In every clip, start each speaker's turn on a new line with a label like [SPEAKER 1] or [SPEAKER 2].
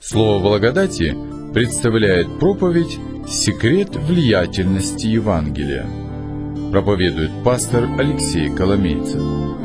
[SPEAKER 1] Слово благодати представляет проповедь «Секрет влиятельности Евангелия». Проповедует пастор Алексей Коломейцев.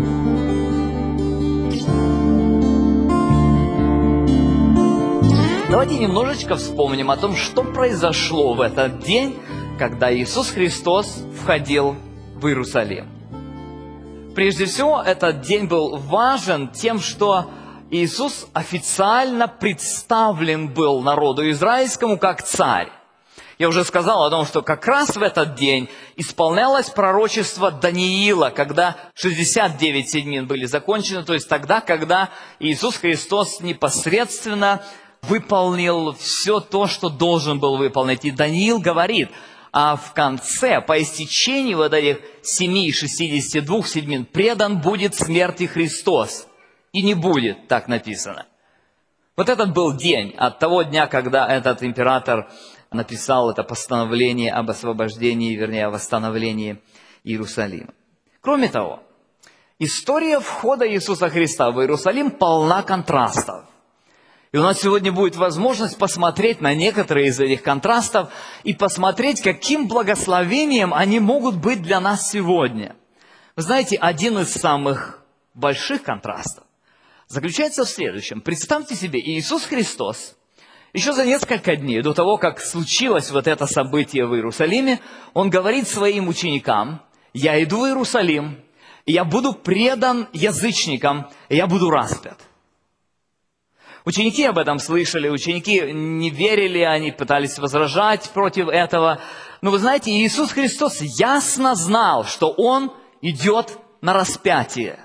[SPEAKER 2] Давайте немножечко вспомним о том, что произошло в этот день, когда Иисус Христос входил в Иерусалим. Прежде всего, этот день был важен тем, что Иисус официально представлен был народу израильскому как царь. Я уже сказал о том, что как раз в этот день исполнялось пророчество Даниила, когда 69 седмин были закончены, то есть тогда, когда Иисус Христос непосредственно выполнил все то, что должен был выполнить. И Даниил говорит, а в конце, по истечении вот этих 62 седмин, предан будет смерти Христос. И не будет, так написано. Вот этот был день, от того дня, когда этот император написал это постановление об освобождении, вернее, о восстановлении Иерусалима. Кроме того, история входа Иисуса Христа в Иерусалим полна контрастов. И у нас сегодня будет возможность посмотреть на некоторые из этих контрастов и посмотреть, каким благословением они могут быть для нас сегодня. Вы знаете, один из самых больших контрастов заключается в следующем. Представьте себе, Иисус Христос еще за несколько дней до того, как случилось вот это событие в Иерусалиме, Он говорит своим ученикам: «Я иду в Иерусалим, и я буду предан язычникам, и я буду распят». Ученики об этом слышали, ученики не верили, они пытались возражать против этого. Но вы знаете, Иисус Христос ясно знал, что Он идет на распятие.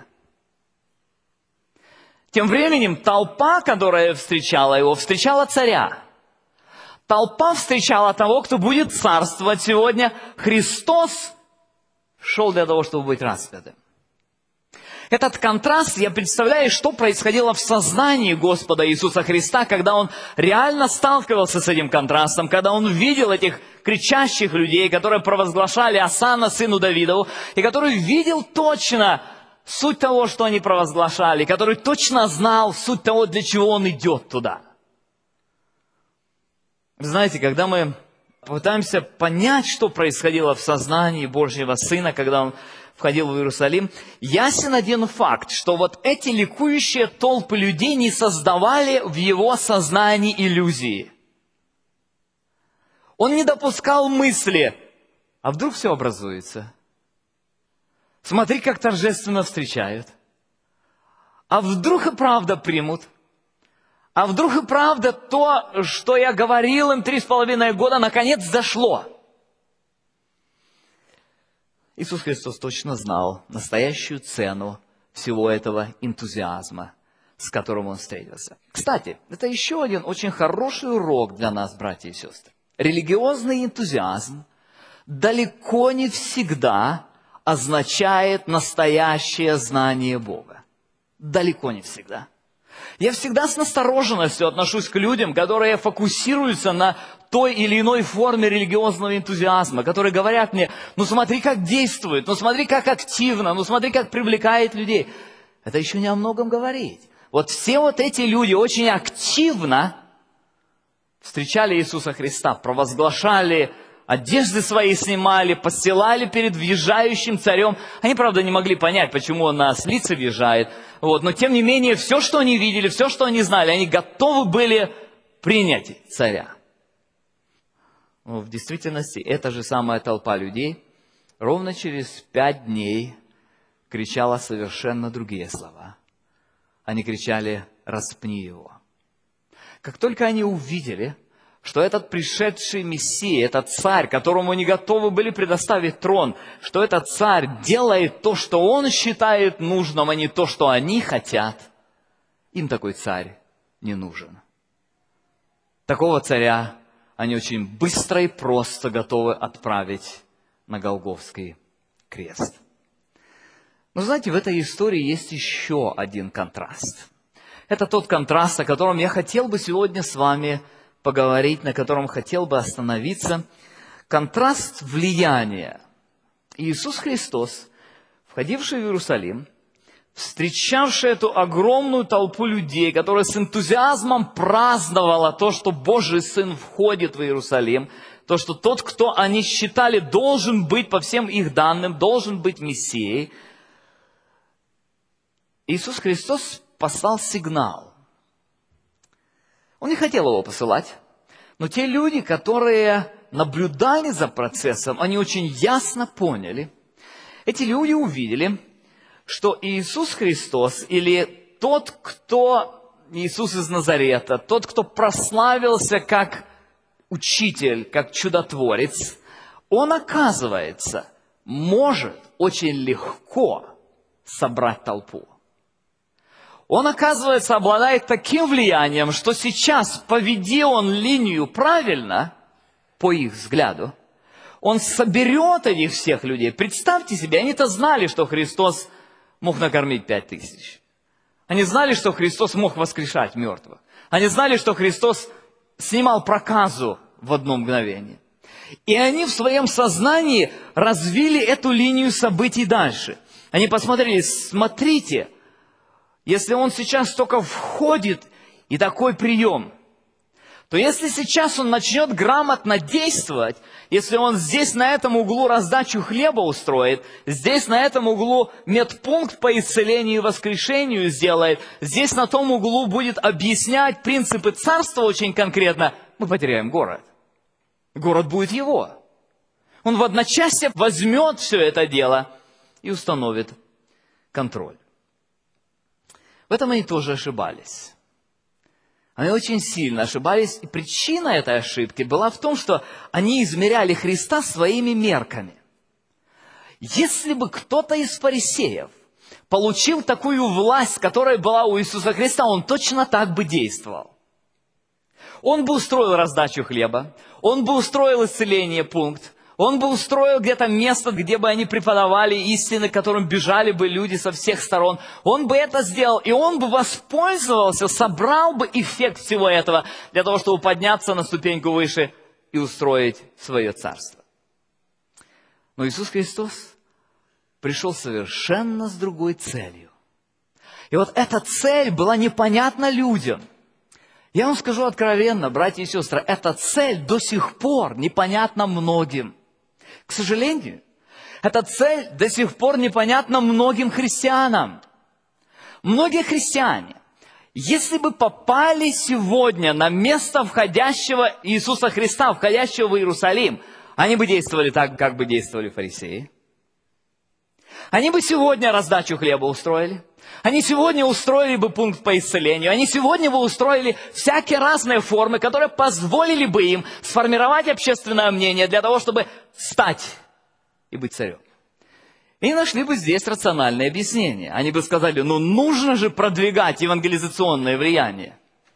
[SPEAKER 2] Тем временем толпа, которая встречала Его, встречала царя. Толпа встречала того, кто будет царствовать сегодня. Христос шел для того, чтобы быть распятым. Этот контраст, я представляю, что происходило в сознании Господа Иисуса Христа, когда Он реально сталкивался с этим контрастом, когда Он видел этих кричащих людей, которые провозглашали «Осанна сыну Давидову», и который видел точно суть того, что они провозглашали, который точно знал суть того, для чего Он идет туда. Вы знаете, когда мы пытаемся понять, что происходило в сознании Божьего Сына, когда Он входил в Иерусалим, ясен один факт, что вот эти ликующие толпы людей не создавали в Его сознании иллюзии. Он не допускал мысли, а вдруг все образуется. Смотри, как торжественно встречают. А вдруг и правда примут. А вдруг и правда то, что я говорил им 3,5 года, наконец зашло. Иисус Христос точно знал настоящую цену всего этого энтузиазма, с которым Он встретился. Кстати, это еще один очень хороший урок для нас, братья и сестры. Религиозный энтузиазм далеко не всегда означает настоящее знание Бога. Далеко не всегда. Я всегда с настороженностью отношусь к людям, которые фокусируются на той или иной форме религиозного энтузиазма, которые говорят мне: ну смотри, как действует, ну смотри, как активно, ну смотри, как привлекает людей. Это еще не о многом говорит. Вот все вот эти люди очень активно встречали Иисуса Христа, провозглашали, одежды свои снимали, постилали перед въезжающим царем. Они, правда, не могли понять, почему Он на ослице въезжает. Но, тем не менее, все, что они видели, все, что они знали, они готовы были принять царя. В действительности, эта же самая толпа людей ровно через 5 дней кричала совершенно другие слова. Они кричали: «Распни его». Как только они увидели, что этот пришедший Мессия, этот царь, которому они готовы были предоставить трон, что этот царь делает то, что он считает нужным, а не то, что они хотят, им такой царь не нужен. Такого царя они очень быстро и просто готовы отправить на Голгофский крест. Но знаете, в этой истории есть еще один контраст. Это тот контраст, о котором я хотел бы сегодня с вами поговорить, на котором хотел бы остановиться. Контраст влияния. Иисус Христос, входивший в Иерусалим, встречавший эту огромную толпу людей, которая с энтузиазмом праздновала то, что Божий Сын входит в Иерусалим, то, что тот, кто они считали должен быть, по всем их данным, должен быть Мессией, Иисус Христос послал сигнал. Он не хотел его посылать, но те люди, которые наблюдали за процессом, они очень ясно поняли. Эти люди увидели, что Иисус Христос, или тот, кто Иисус из Назарета, тот, кто прославился как учитель, как чудотворец, он, оказывается, может очень легко собрать толпу. Он, оказывается, обладает таким влиянием, что сейчас, поведи он линию правильно, по их взгляду, он соберет этих всех людей. Представьте себе, они-то знали, что Христос мог накормить 5000. Они знали, что Христос мог воскрешать мертвых. Они знали, что Христос снимал проказу в одно мгновение. И они в своем сознании развили эту линию событий дальше. Они посмотрели, смотрите, если он сейчас только входит, и такой прием, то если сейчас он начнет грамотно действовать, если он здесь на этом углу раздачу хлеба устроит, здесь на этом углу медпункт по исцелению и воскрешению сделает, здесь на том углу будет объяснять принципы царства очень конкретно, мы потеряем город. Город будет его. Он в одночасье возьмет все это дело и установит контроль. В этом они тоже ошибались. Они очень сильно ошибались, и причина этой ошибки была в том, что они измеряли Христа своими мерками. Если бы кто-то из фарисеев получил такую власть, которая была у Иисуса Христа, он точно так бы действовал. Он бы устроил раздачу хлеба, он бы устроил исцеление пункт, он бы устроил где-то место, где бы они преподавали истины, к которым бежали бы люди со всех сторон. Он бы это сделал, и он бы воспользовался, собрал бы эффект всего этого для того, чтобы подняться на ступеньку выше и устроить свое царство. Но Иисус Христос пришел совершенно с другой целью. И вот эта цель была непонятна людям. Я вам скажу откровенно, братья и сестры, эта цель до сих пор непонятна многим. К сожалению, эта цель до сих пор непонятна многим христианам. Многие христиане, если бы попали сегодня на место входящего Иисуса Христа, входящего в Иерусалим, они бы действовали так, как бы действовали фарисеи. Они бы сегодня раздачу хлеба устроили. Они сегодня устроили бы пункт по исцелению. Они сегодня бы устроили всякие разные формы, которые позволили бы им сформировать общественное мнение для того, чтобы стать и быть царем. И нашли бы здесь рациональное объяснение. Они бы сказали, нужно же продвигать евангелизационное влияние.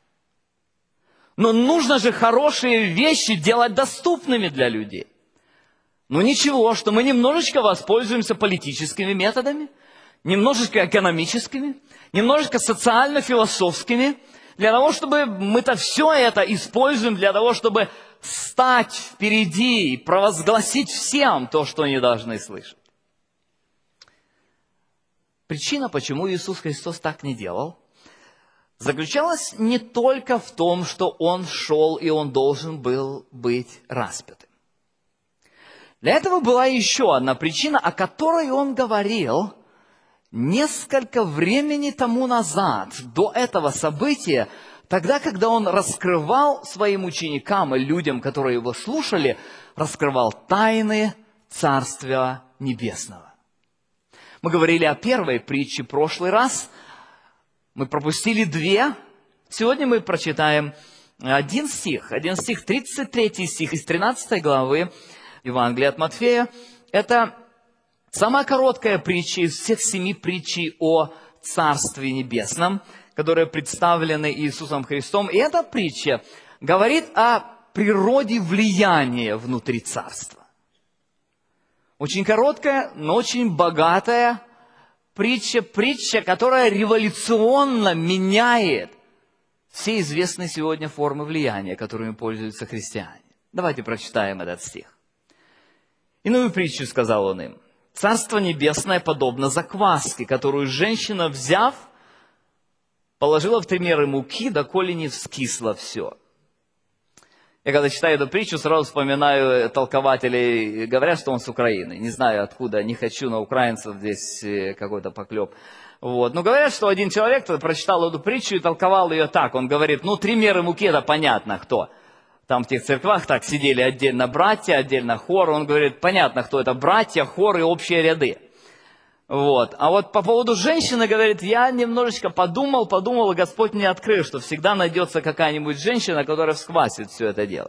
[SPEAKER 2] Нужно же хорошие вещи делать доступными для людей. Ничего, что мы немножечко воспользуемся политическими методами, немножечко экономическими, немножечко социально-философскими, для того, чтобы мы-то все это используем для того, чтобы стать впереди и провозгласить всем то, что они должны слышать. Причина, почему Иисус Христос так не делал, заключалась не только в том, что Он шел и Он должен был быть распятым. Для этого была еще одна причина, о которой Он говорил несколько времени тому назад, до этого события, тогда, когда Он раскрывал своим ученикам и людям, которые Его слушали, раскрывал тайны Царствия Небесного. Мы говорили о первой притче в прошлый раз, мы пропустили две. Сегодня мы прочитаем один стих, 33 стих из 13 главы Евангелия от Матфея. Это самая короткая притча из всех 7 притчей о Царстве Небесном, которые представлены Иисусом Христом. И эта притча говорит о природе влияния внутри Царства. Очень короткая, но очень богатая притча, которая революционно меняет все известные сегодня формы влияния, которыми пользуются христиане. Давайте прочитаем этот стих. «Иную притчу сказал он им. Царство Небесное подобно закваске, которую женщина, взяв, положила в 3 меры муки, доколе не вскисло все. Я когда читаю эту притчу, сразу вспоминаю толкователей, говорят, что он с Украины. Не знаю откуда, не хочу на украинцев здесь какой-то поклеп. Вот. Но говорят, что один человек прочитал эту притчу и толковал ее так. Он говорит, 3 меры муки, это понятно кто. Там в тех церквах так сидели отдельно братья, отдельно хор. Он говорит, понятно, кто это братья, хор и общие ряды. Вот. А вот по поводу женщины, говорит, я немножечко подумал, и Господь мне открыл, что всегда найдется какая-нибудь женщина, которая всквасит все это дело.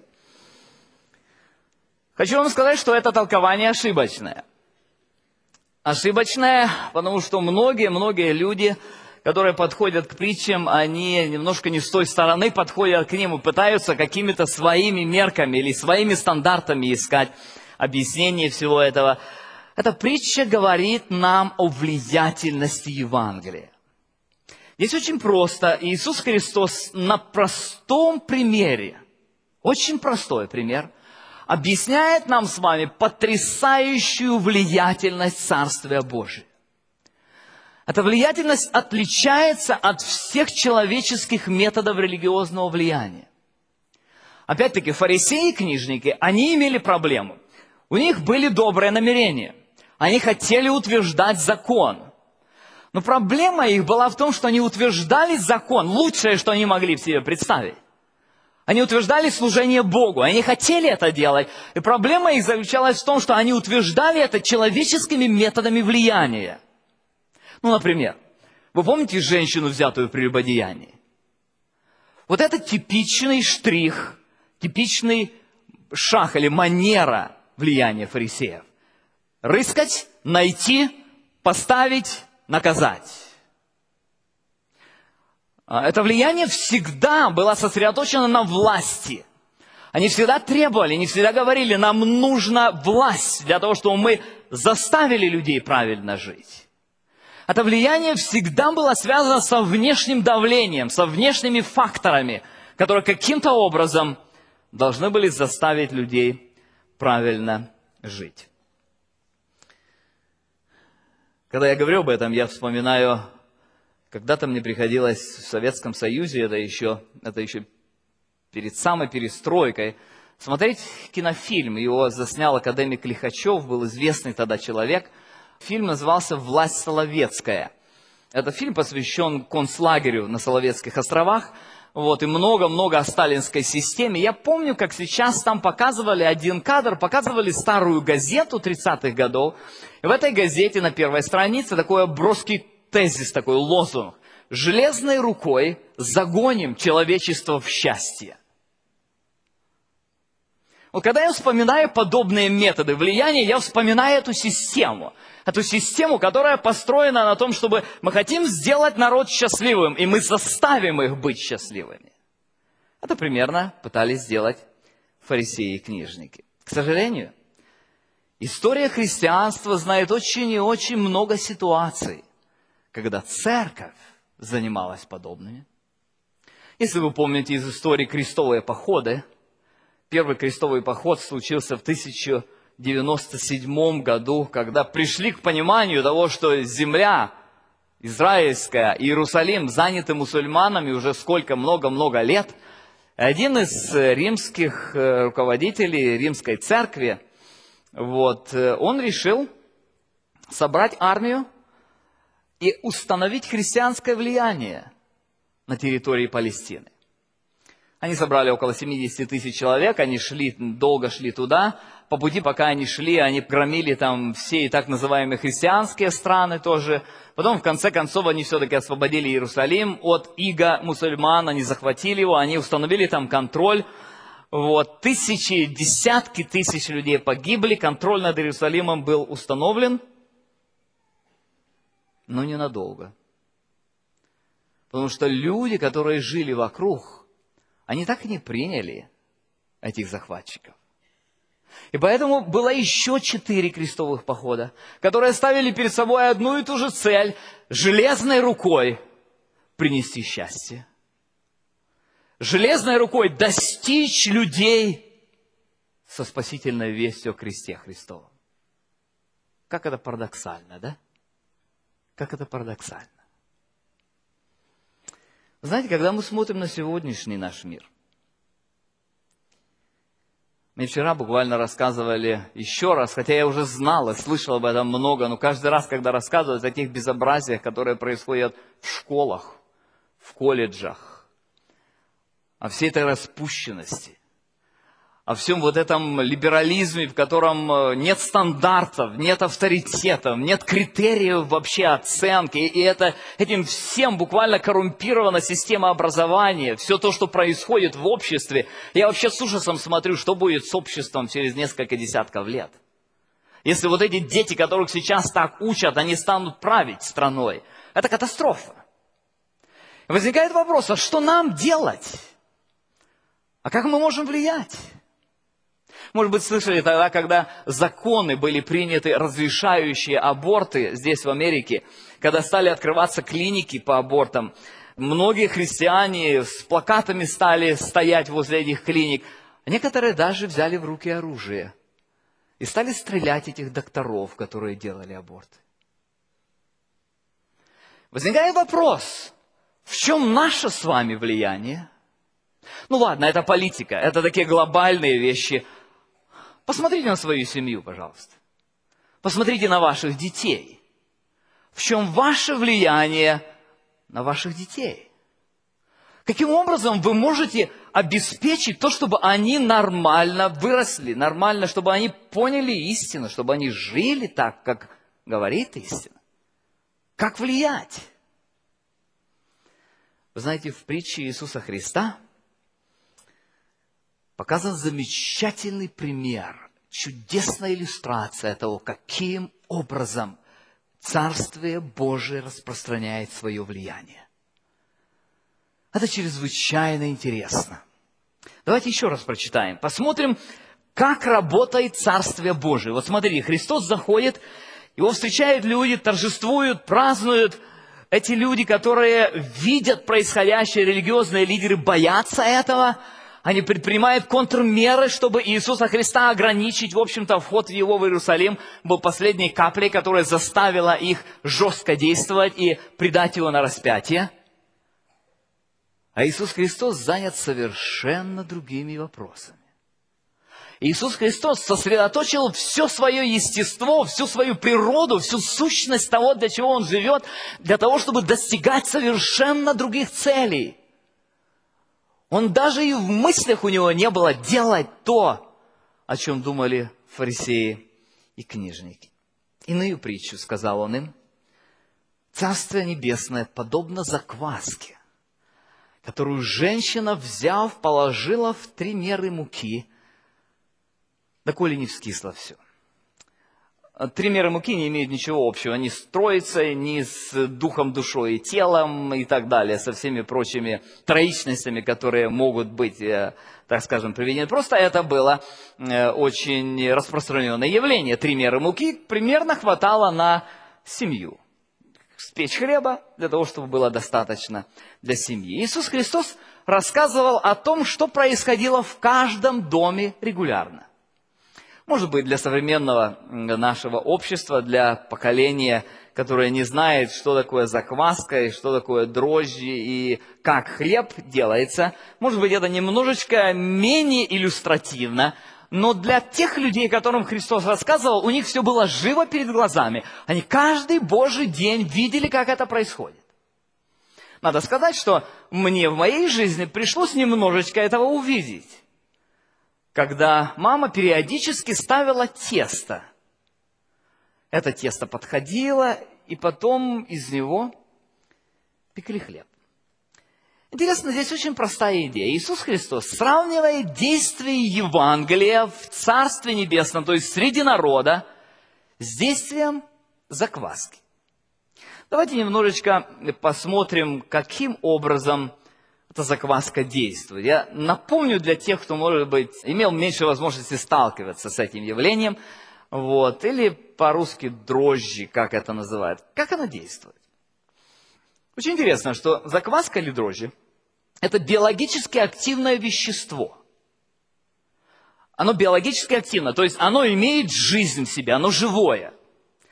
[SPEAKER 2] Хочу вам сказать, что это толкование ошибочное. Ошибочное, потому что многие люди, которые подходят к притчам, они немножко не с той стороны подходят к ним и пытаются какими-то своими мерками или своими стандартами искать объяснение всего этого. Эта притча говорит нам о влиятельности Евангелия. Здесь очень просто. Иисус Христос на простом примере, очень простой пример, объясняет нам с вами потрясающую влиятельность Царствия Божия. Эта влиятельность отличается от всех человеческих методов религиозного влияния. Опять-таки, фарисеи и книжники, они имели проблему. У них были добрые намерения. Они хотели утверждать закон. Но проблема их была в том, что они утверждали закон, лучшее, что они могли в себе представить. Они утверждали служение Богу, они хотели это делать. И проблема их заключалась в том, что они утверждали это человеческими методами влияния. Например, вы помните женщину, взятую в прелюбодеянии? Вот это типичный штрих, типичный шаг или манера влияния фарисеев. Рыскать, найти, поставить, наказать. Это влияние всегда было сосредоточено на власти. Они всегда требовали, они всегда говорили, нам нужна власть для того, чтобы мы заставили людей правильно жить. Это влияние всегда было связано со внешним давлением, со внешними факторами, которые каким-то образом должны были заставить людей правильно жить. Когда я говорю об этом, я вспоминаю, когда-то мне приходилось в Советском Союзе, это еще перед самой перестройкой, смотреть кинофильм. Его заснял академик Лихачев, был известный тогда человек. Фильм назывался «Власть Соловецкая». Этот фильм посвящен концлагерю на Соловецких островах. И много-много о сталинской системе. Я помню, как сейчас там показывали один кадр, показывали старую газету 30-х годов. И в этой газете на первой странице такой броский тезис, такой лозунг. «Железной рукой загоним человечество в счастье». Когда я вспоминаю подобные методы влияния, я вспоминаю эту систему, которая построена на том, чтобы мы хотим сделать народ счастливым, и мы заставим их быть счастливыми. Это примерно пытались сделать фарисеи и книжники. К сожалению, история христианства знает очень и очень много ситуаций, когда церковь занималась подобными. Если вы помните из истории крестовые походы, первый крестовый поход случился в 1097 году, когда пришли к пониманию того, что земля израильская, Иерусалим, заняты мусульманами уже много-много лет. Один из римских руководителей римской церкви, он решил собрать армию и установить христианское влияние на территории Палестины. Они собрали около 70 тысяч человек, они долго шли туда. По пути, пока они шли, они громили там все и так называемые христианские страны тоже. Потом, в конце концов, они все-таки освободили Иерусалим от ига мусульман, они захватили его, они установили там контроль. Десятки тысяч людей погибли, контроль над Иерусалимом был установлен, но ненадолго. Потому что люди, которые жили вокруг, они так и не приняли этих захватчиков. И поэтому было еще 4 крестовых похода, которые ставили перед собой одну и ту же цель – железной рукой принести счастье. Железной рукой достичь людей со спасительной вестью о кресте Христовом. Как это парадоксально, да? Как это парадоксально. Знаете, когда мы смотрим на сегодняшний наш мир, мне вчера буквально рассказывали еще раз, хотя я уже знал и слышал об этом много, но каждый раз, когда рассказывают о тех безобразиях, которые происходят в школах, в колледжах, о всей этой распущенности, о всем вот этом либерализме, в котором нет стандартов, нет авторитетов, нет критериев вообще оценки. И этим всем буквально коррумпирована система образования. Все то, что происходит в обществе. Я вообще с ужасом смотрю, что будет с обществом через несколько десятков лет. Если вот эти дети, которых сейчас так учат, они станут править страной. Это катастрофа. Возникает вопрос, а что нам делать? А как мы можем влиять? Может быть, слышали тогда, когда законы были приняты, разрешающие аборты здесь, в Америке, когда стали открываться клиники по абортам, многие христиане с плакатами стали стоять возле этих клиник. Некоторые даже взяли в руки оружие и стали стрелять этих докторов, которые делали аборты. Возникает вопрос, в чем наше с вами влияние? Ну ладно, это политика, это такие глобальные вещи. Посмотрите на свою семью, пожалуйста. Посмотрите на ваших детей. В чем ваше влияние на ваших детей? Каким образом вы можете обеспечить то, чтобы они нормально выросли, нормально, чтобы они поняли истину, чтобы они жили так, как говорит истина? Как влиять? Вы знаете, в притче Иисуса Христа показан замечательный пример, чудесная иллюстрация того, каким образом Царствие Божие распространяет свое влияние. Это чрезвычайно интересно. Давайте еще раз прочитаем. Посмотрим, как работает Царствие Божие. Вот смотрите, Христос заходит, его встречают люди, торжествуют, празднуют. Эти люди, которые видят происходящее, религиозные лидеры боятся этого. Они предпринимают контрмеры, чтобы Иисуса Христа ограничить. В общем-то, вход его в Иерусалим был последней каплей, которая заставила их жестко действовать и предать его на распятие. А Иисус Христос занят совершенно другими вопросами. Иисус Христос сосредоточил все свое естество, всю свою природу, всю сущность того, для чего Он живет, для того, чтобы достигать совершенно других целей. Он даже и в мыслях у него не было делать то, о чем думали фарисеи и книжники. Иную притчу сказал он им. Царствие небесное подобно закваске, которую женщина, взяв, положила в 3 меры муки, доколе не вскисло все. 3 меры муки не имеют ничего общего ни с Троицей, ни с духом, душой и телом и так далее, со всеми прочими троичностями, которые могут быть, так скажем, приведены. Просто это было очень распространенное явление. 3 меры муки примерно хватало на семью. Спечь хлеба для того, чтобы было достаточно для семьи. Иисус Христос рассказывал о том, что происходило в каждом доме регулярно. Может быть, для современного нашего общества, для поколения, которое не знает, что такое закваска, и что такое дрожжи, и как хлеб делается, может быть, это немножечко менее иллюстративно, но для тех людей, которым Христос рассказывал, у них все было живо перед глазами. Они каждый Божий день видели, как это происходит. Надо сказать, что мне в моей жизни пришлось немножечко этого увидеть. Когда мама периодически ставила тесто. Это тесто подходило, и потом из него пекли хлеб. Интересно, здесь очень простая идея. Иисус Христос сравнивает действие Евангелия в Царстве Небесном, то есть среди народа, с действием закваски. Давайте немножечко посмотрим, каким образом эта закваска действует. Я напомню для тех, кто, может быть, имел меньше возможности сталкиваться с этим явлением, или по-русски дрожжи, как это называют. Как она действует? Очень интересно, что закваска или дрожжи – это биологически активное вещество. Оно биологически активно, то есть оно имеет жизнь в себе, оно живое.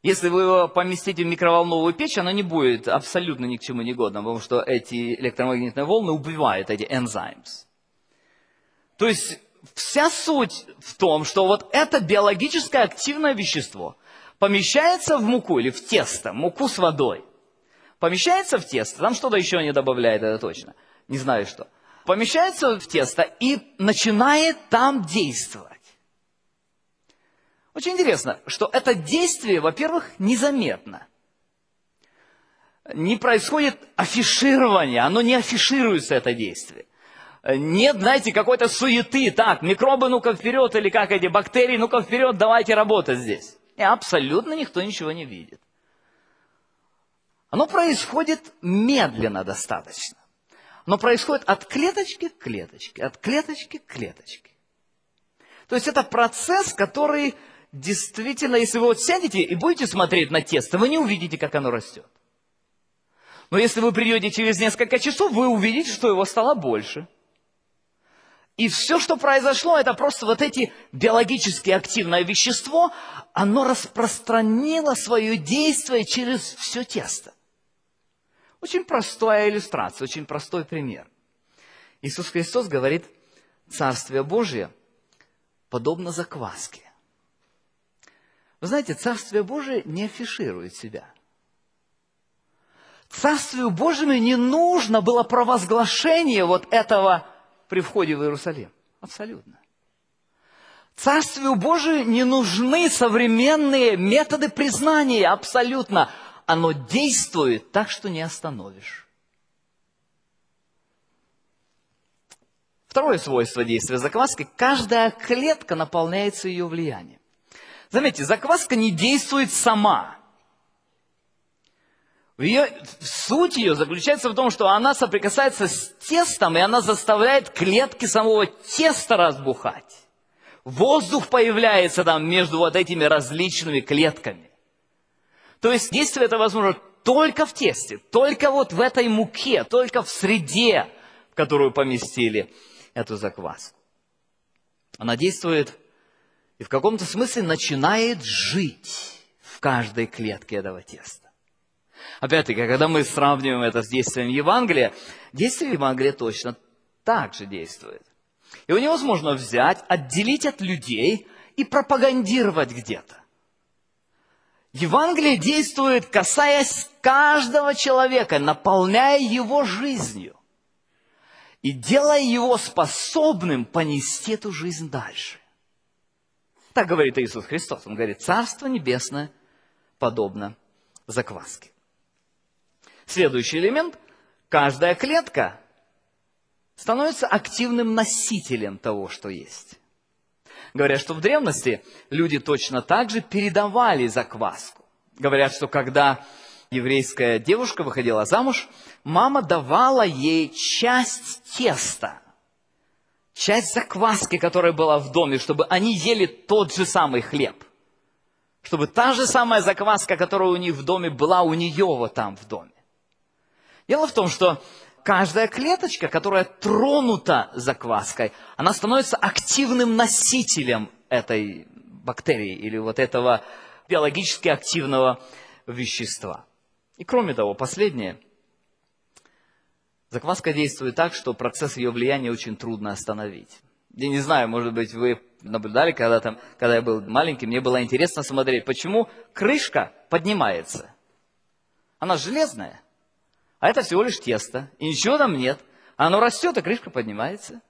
[SPEAKER 2] Если вы его поместите в микроволновую печь, оно не будет абсолютно ни к чему не годно, потому что эти электромагнитные волны убивают эти энзимы. То есть вся суть в том, что вот это биологическое активное вещество помещается в муку или в тесто, муку с водой. Помещается в тесто, там что-то еще не добавляет, это точно, не знаю что. Помещается в тесто и начинает там действовать. Очень интересно, что это действие, во-первых, незаметно. Не происходит афиширование, оно не афишируется, это действие. Нет, знаете, какой-то суеты, так, микробы, ну-ка вперед, или как эти бактерии, ну-ка вперед, давайте работать здесь. И абсолютно никто ничего не видит. Оно происходит медленно достаточно. Оно происходит от клеточки к клеточке, от клеточки к клеточке. То есть это процесс, который действительно, если вы вот сядете и будете смотреть на тесто, вы не увидите, как оно растет. Но если вы придете через несколько часов, вы увидите, что его стало больше. И все, что произошло, это просто вот эти биологически активное вещество, оно распространило свое действие через все тесто. Очень простая иллюстрация, очень простой пример. Иисус Христос говорит, Царствие Божие подобно закваске. Вы знаете, Царствие Божие не афиширует себя. Царствию Божьему не нужно было провозглашение вот этого при входе в Иерусалим. Абсолютно. Царствию Божию не нужны современные методы признания. Абсолютно. Оно действует так, что не остановишь. Второе свойство действия закваски – каждая клетка наполняется ее влиянием. Заметьте, закваска не действует сама. Суть ее заключается в том, что она соприкасается с тестом, и она заставляет клетки самого теста разбухать. Воздух появляется там между вот этими различными клетками. То есть действие это возможно только в тесте, только вот в этой муке, только в среде, в которую поместили эту закваску. Она действует и в каком-то смысле начинает жить в каждой клетке этого теста. Опять-таки, когда мы сравниваем это с действием Евангелия, действие Евангелия точно так же действует. Его невозможно взять, отделить от людей и пропагандировать где-то. Евангелие действует, касаясь каждого человека, наполняя его жизнью и делая его способным понести эту жизнь дальше. Так говорит Иисус Христос. Он говорит, Царство Небесное подобно закваске. Следующий элемент. Каждая клетка становится активным носителем того, что есть. Говорят, что в древности люди точно так же передавали закваску. Говорят, что когда еврейская девушка выходила замуж, мама давала ей часть теста, часть закваски, которая была в доме, чтобы они ели тот же самый хлеб. Чтобы та же самая закваска, которая у них в доме, была у нее вот там в доме. Дело в том, что каждая клеточка, которая тронута закваской, она становится активным носителем этой бактерии или вот этого биологически активного вещества. И кроме того, последнее. Закваска действует так, что процесс ее влияния очень трудно остановить. Я не знаю, может быть, вы наблюдали когда-то, когда я был маленький, мне было интересно смотреть, почему крышка поднимается. Она железная. А это всего лишь тесто, и ничего там нет. Оно растет, а крышка поднимается.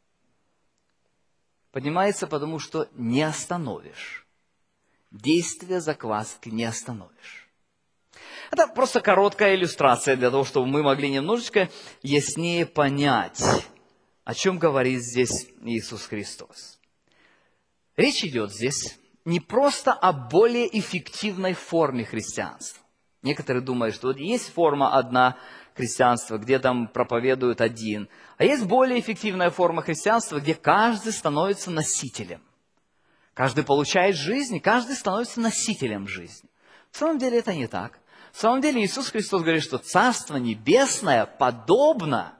[SPEAKER 2] Поднимается, потому что не остановишь. Действие закваски не остановишь. Это просто короткая иллюстрация для того, чтобы мы могли немножечко яснее понять, о чем говорит здесь Иисус Христос. Речь идет здесь не просто о более эффективной форме христианства. Некоторые думают, что вот есть форма одна христианства, где там проповедуют один, а есть более эффективная форма христианства, где каждый становится носителем. Каждый получает жизнь, и каждый становится носителем жизни. В самом деле это не так. В самом деле Иисус Христос говорит, что Царство Небесное подобно.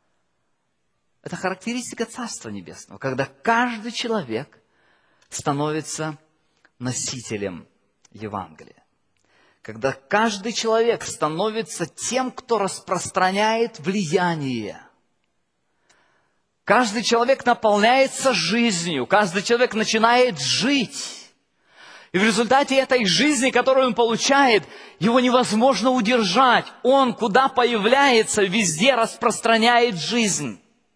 [SPEAKER 2] Это характеристика Царства Небесного, когда каждый человек становится носителем Евангелия. когда каждый человек становится тем, кто распространяет влияние. Каждый человек наполняется жизнью, каждый человек начинает жить. И в результате этой жизни, которую он получает, его невозможно удержать. Он, куда появляется, везде распространяет жизнь.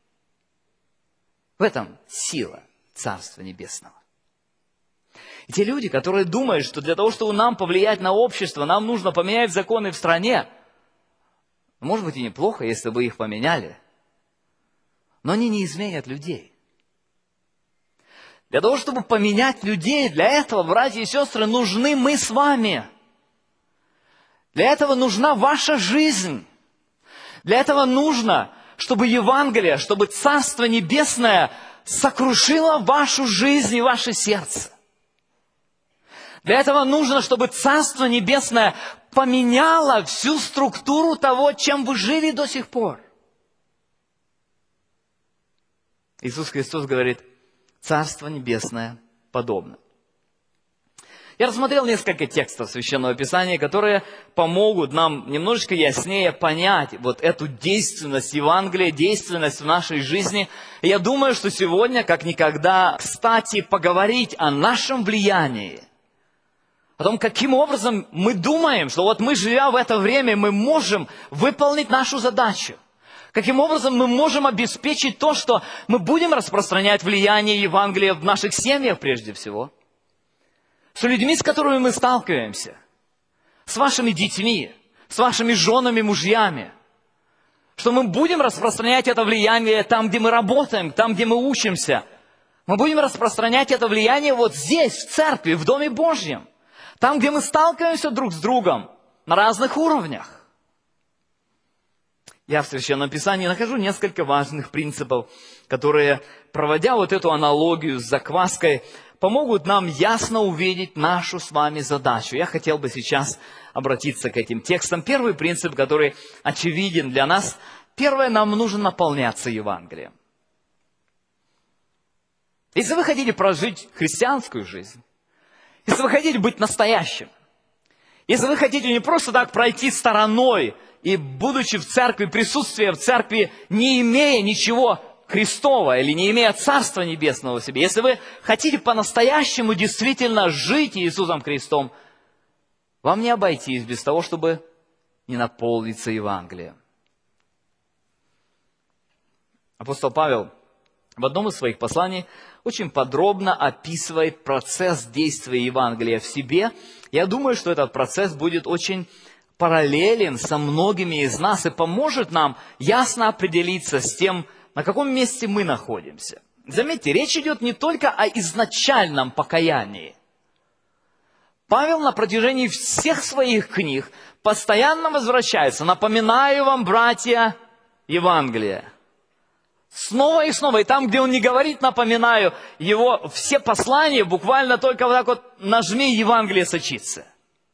[SPEAKER 2] В этом сила Царства Небесного. И те люди, которые думают, что для того, чтобы нам повлиять на общество, нам нужно поменять законы в стране, может быть и неплохо, если бы их поменяли, но они не изменят людей. Для того, чтобы поменять людей, для этого, братья и сестры, нужны мы с вами. Для этого нужна ваша жизнь. Для этого нужно, чтобы Евангелие, чтобы Царство Небесное сокрушило вашу жизнь и ваше сердце. Для этого нужно, чтобы Царство Небесное поменяло всю структуру того, чем вы жили до сих пор. Иисус Христос говорит, Царство Небесное подобно. Я рассмотрел несколько текстов Священного Писания, которые помогут нам немножечко яснее понять вот эту действенность Евангелия, действенность в нашей жизни. И я думаю, что сегодня, как никогда, кстати, поговорить о нашем влиянии, о том, каким образом мы думаем, что вот мы, живя в это время, мы можем выполнить нашу задачу. Каким образом мы можем обеспечить то, что мы будем распространять влияние Евангелия в наших семьях прежде всего. С людьми, с которыми мы сталкиваемся. С вашими детьми, с вашими женами, мужьями. Что мы будем распространять это влияние там, где мы работаем, там, где мы учимся. Мы будем распространять это влияние вот здесь, в церкви, в Доме Божьем. Там, где мы сталкиваемся друг с другом на разных уровнях. Я в Священном Писании нахожу несколько важных принципов, которые, проводя вот эту аналогию с закваской, помогут нам ясно увидеть нашу с вами задачу. Я хотел бы сейчас обратиться к этим текстам. Первый принцип, который очевиден для нас. Первое, нам нужно наполняться Евангелием. Если вы хотите прожить христианскую жизнь, если вы хотите быть настоящим, если вы хотите не просто так пройти стороной, и будучи в церкви, присутствие в церкви, не имея ничего Христова или не имея Царства Небесного в себе, если вы хотите по-настоящему действительно жить Иисусом Христом, вам не обойтись без того, чтобы не наполниться Евангелием. Апостол Павел в одном из своих посланий очень подробно описывает процесс действия Евангелия в себе. Я думаю, что этот процесс будет очень параллелен со многими из нас и поможет нам ясно определиться с тем, на каком месте мы находимся. Заметьте, речь идет не только о изначальном покаянии. Павел на протяжении всех своих книг постоянно возвращается. Напоминаю вам, братья, Евангелие. Снова и снова. И там, где он не говорит, напоминаю, его все послания буквально только вот так вот нажми, Евангелие сочится.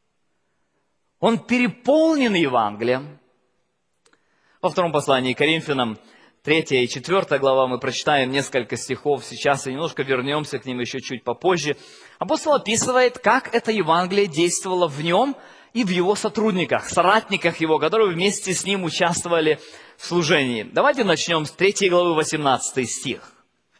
[SPEAKER 2] Он переполнен Евангелием. Во втором послании к Коринфянам, 3 и 4 глава, мы прочитаем несколько стихов сейчас и немножко вернемся к ним еще чуть попозже. Апостол описывает, как это Евангелие действовало в нем и в его сотрудниках, соратниках его, которые вместе с ним участвовали в служении. Давайте начнем с 3 главы 18 стих.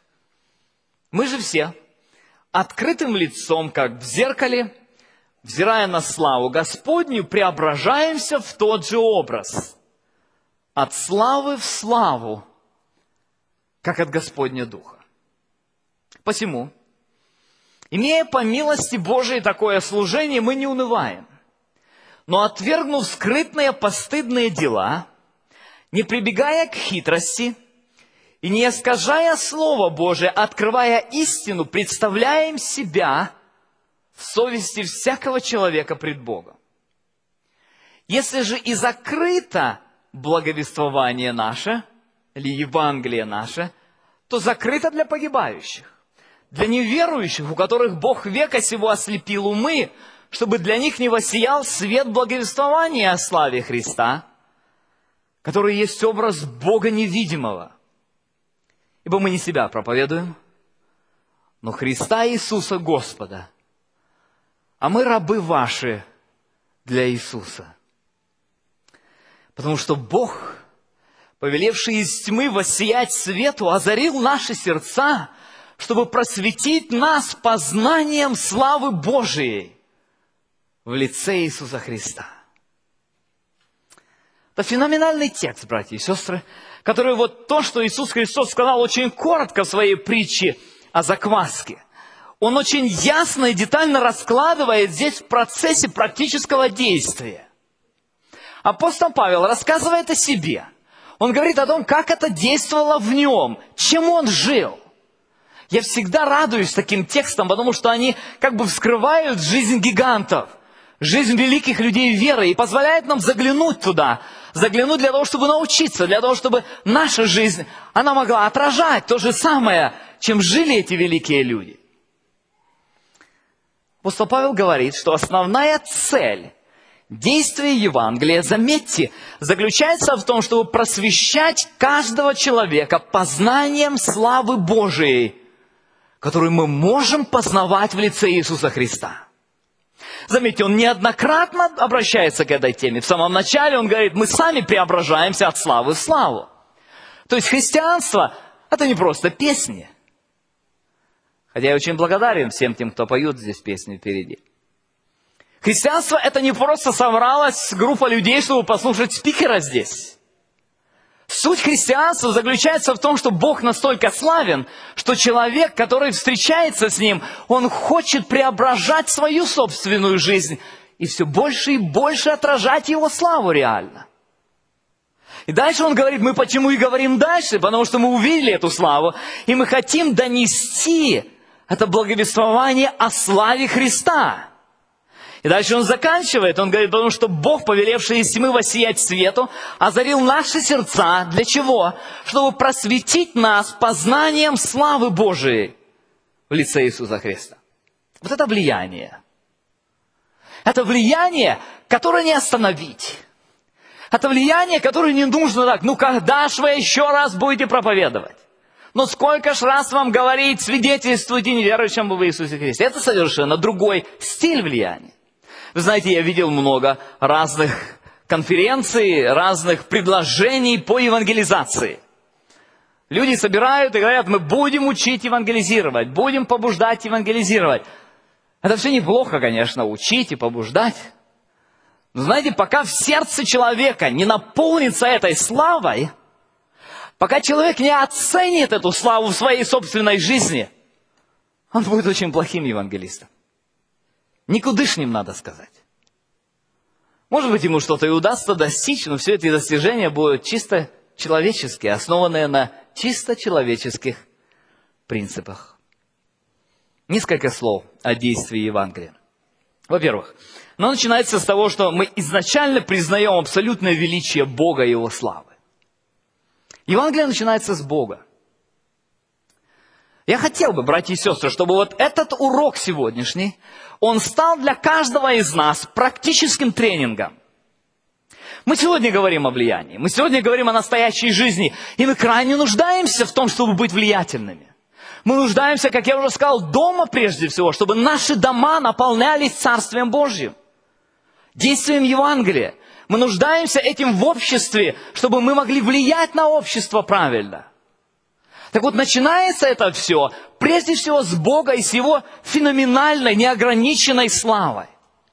[SPEAKER 2] «Мы же все открытым лицом, как в зеркале, взирая на славу Господню, преображаемся в тот же образ, от славы в славу, как от Господня Духа. Посему, имея по милости Божией такое служение, мы не унываем, но отвергнув скрытные постыдные дела, не прибегая к хитрости и не искажая Слово Божие, открывая истину, представляем себя в совести всякого человека пред Богом. Если же и закрыто благовествование наше, или Евангелие наше, то закрыто для погибающих, для неверующих, у которых Бог века сего ослепил умы, чтобы для них не воссиял свет благовествования о славе Христа, который есть образ Бога невидимого. Ибо мы не себя проповедуем, но Христа Иисуса Господа, а мы рабы ваши для Иисуса. Потому что Бог, повелевший из тьмы воссиять свету, озарил наши сердца, чтобы просветить нас познанием славы Божией в лице Иисуса Христа. Это феноменальный текст, братья и сестры, который вот то, что Иисус Христос сказал очень коротко в своей притче о закваске, Он очень ясно и детально раскладывает здесь в процессе практического действия. Апостол Павел рассказывает о себе. Он говорит о том, как это действовало в нем, чем он жил. Я всегда радуюсь таким текстам, потому что они как бы вскрывают жизнь гигантов, жизнь великих людей веры и позволяют нам заглянуть туда, заглянуть для того, чтобы научиться, для того, чтобы наша жизнь, она могла отражать то же самое, чем жили эти великие люди. Апостол Павел говорит, что основная цель действия Евангелия, заметьте, заключается в том, чтобы просвещать каждого человека познанием славы Божией, которую мы можем познавать в лице Иисуса Христа. Заметьте, он неоднократно обращается к этой теме. В самом начале он говорит, мы сами преображаемся от славы в славу. То есть христианство – это не просто песни. Хотя я очень благодарен всем тем, кто поет здесь песни впереди. Христианство – это не просто собралась группа людей, чтобы послушать спикера здесь. Суть христианства заключается в том, что Бог настолько славен, что человек, который встречается с Ним, он хочет преображать свою собственную жизнь и все больше и больше отражать Его славу реально. И дальше он говорит, мы почему и говорим дальше, потому что мы увидели эту славу, и мы хотим донести это благовествование о славе Христа. И дальше он заканчивает, он говорит, потому что Бог, повелевший из тьмы воссиять свету, озарил наши сердца. Для чего? Чтобы просветить нас познанием славы Божией в лице Иисуса Христа. Вот это влияние. Это влияние, которое не остановить. Это влияние, которое не нужно так, когда ж вы еще раз будете проповедовать? Сколько ж раз вам говорить, свидетельствуйте неверующим в Иисусе Христе. Это совершенно другой стиль влияния. Вы знаете, я видел много разных конференций, разных предложений по евангелизации. Люди собирают и говорят, мы будем учить евангелизировать, будем побуждать евангелизировать. Это все неплохо, конечно, учить и побуждать. Но знаете, пока в сердце человека не наполнится этой славой, пока человек не оценит эту славу в своей собственной жизни, он будет очень плохим евангелистом. Никудышним, надо сказать. Может быть, ему что-то и удастся достичь, но все эти достижения будут чисто человеческие, основанные на чисто человеческих принципах. Несколько слов о действии Евангелия. Во-первых, оно начинается с того, что мы изначально признаем абсолютное величие Бога и Его славы. Евангелие начинается с Бога. Я хотел бы, братья и сестры, чтобы вот этот урок сегодняшний, он стал для каждого из нас практическим тренингом. Мы сегодня говорим о влиянии, мы сегодня говорим о настоящей жизни, и мы крайне нуждаемся в том, чтобы быть влиятельными. Мы нуждаемся, как я уже сказал, дома прежде всего, чтобы наши дома наполнялись Царствием Божьим, действием Евангелия. Мы нуждаемся этим в обществе, чтобы мы могли влиять на общество правильно. Так вот, начинается это все, прежде всего, с Бога и с Его феноменальной, неограниченной славой.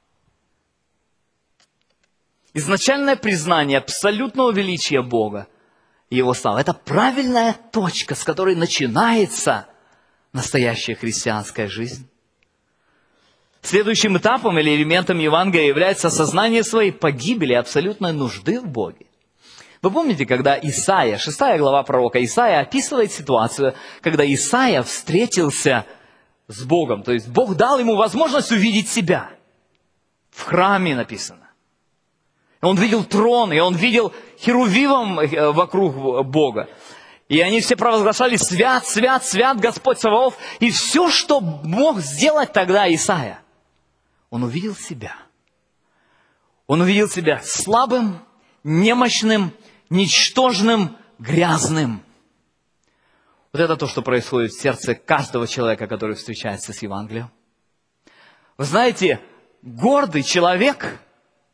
[SPEAKER 2] Изначальное признание абсолютного величия Бога и Его славы – это правильная точка, с которой начинается настоящая христианская жизнь. Следующим этапом или элементом Евангелия является осознание своей погибели и абсолютной нужды в Боге. Вы помните, когда Исаия, 6 глава пророка Исаия описывает ситуацию, когда Исаия встретился с Богом, то есть Бог дал ему возможность увидеть себя. В храме написано. Он видел трон, и он видел херувимов вокруг Бога. И они все провозглашали: «Свят, свят, свят Господь Саваоф». И все, что мог сделать тогда Исаия, он увидел себя. Он увидел себя слабым, немощным, ничтожным, грязным. Вот это то, что происходит в сердце каждого человека, который встречается с Евангелием. Вы знаете, гордый человек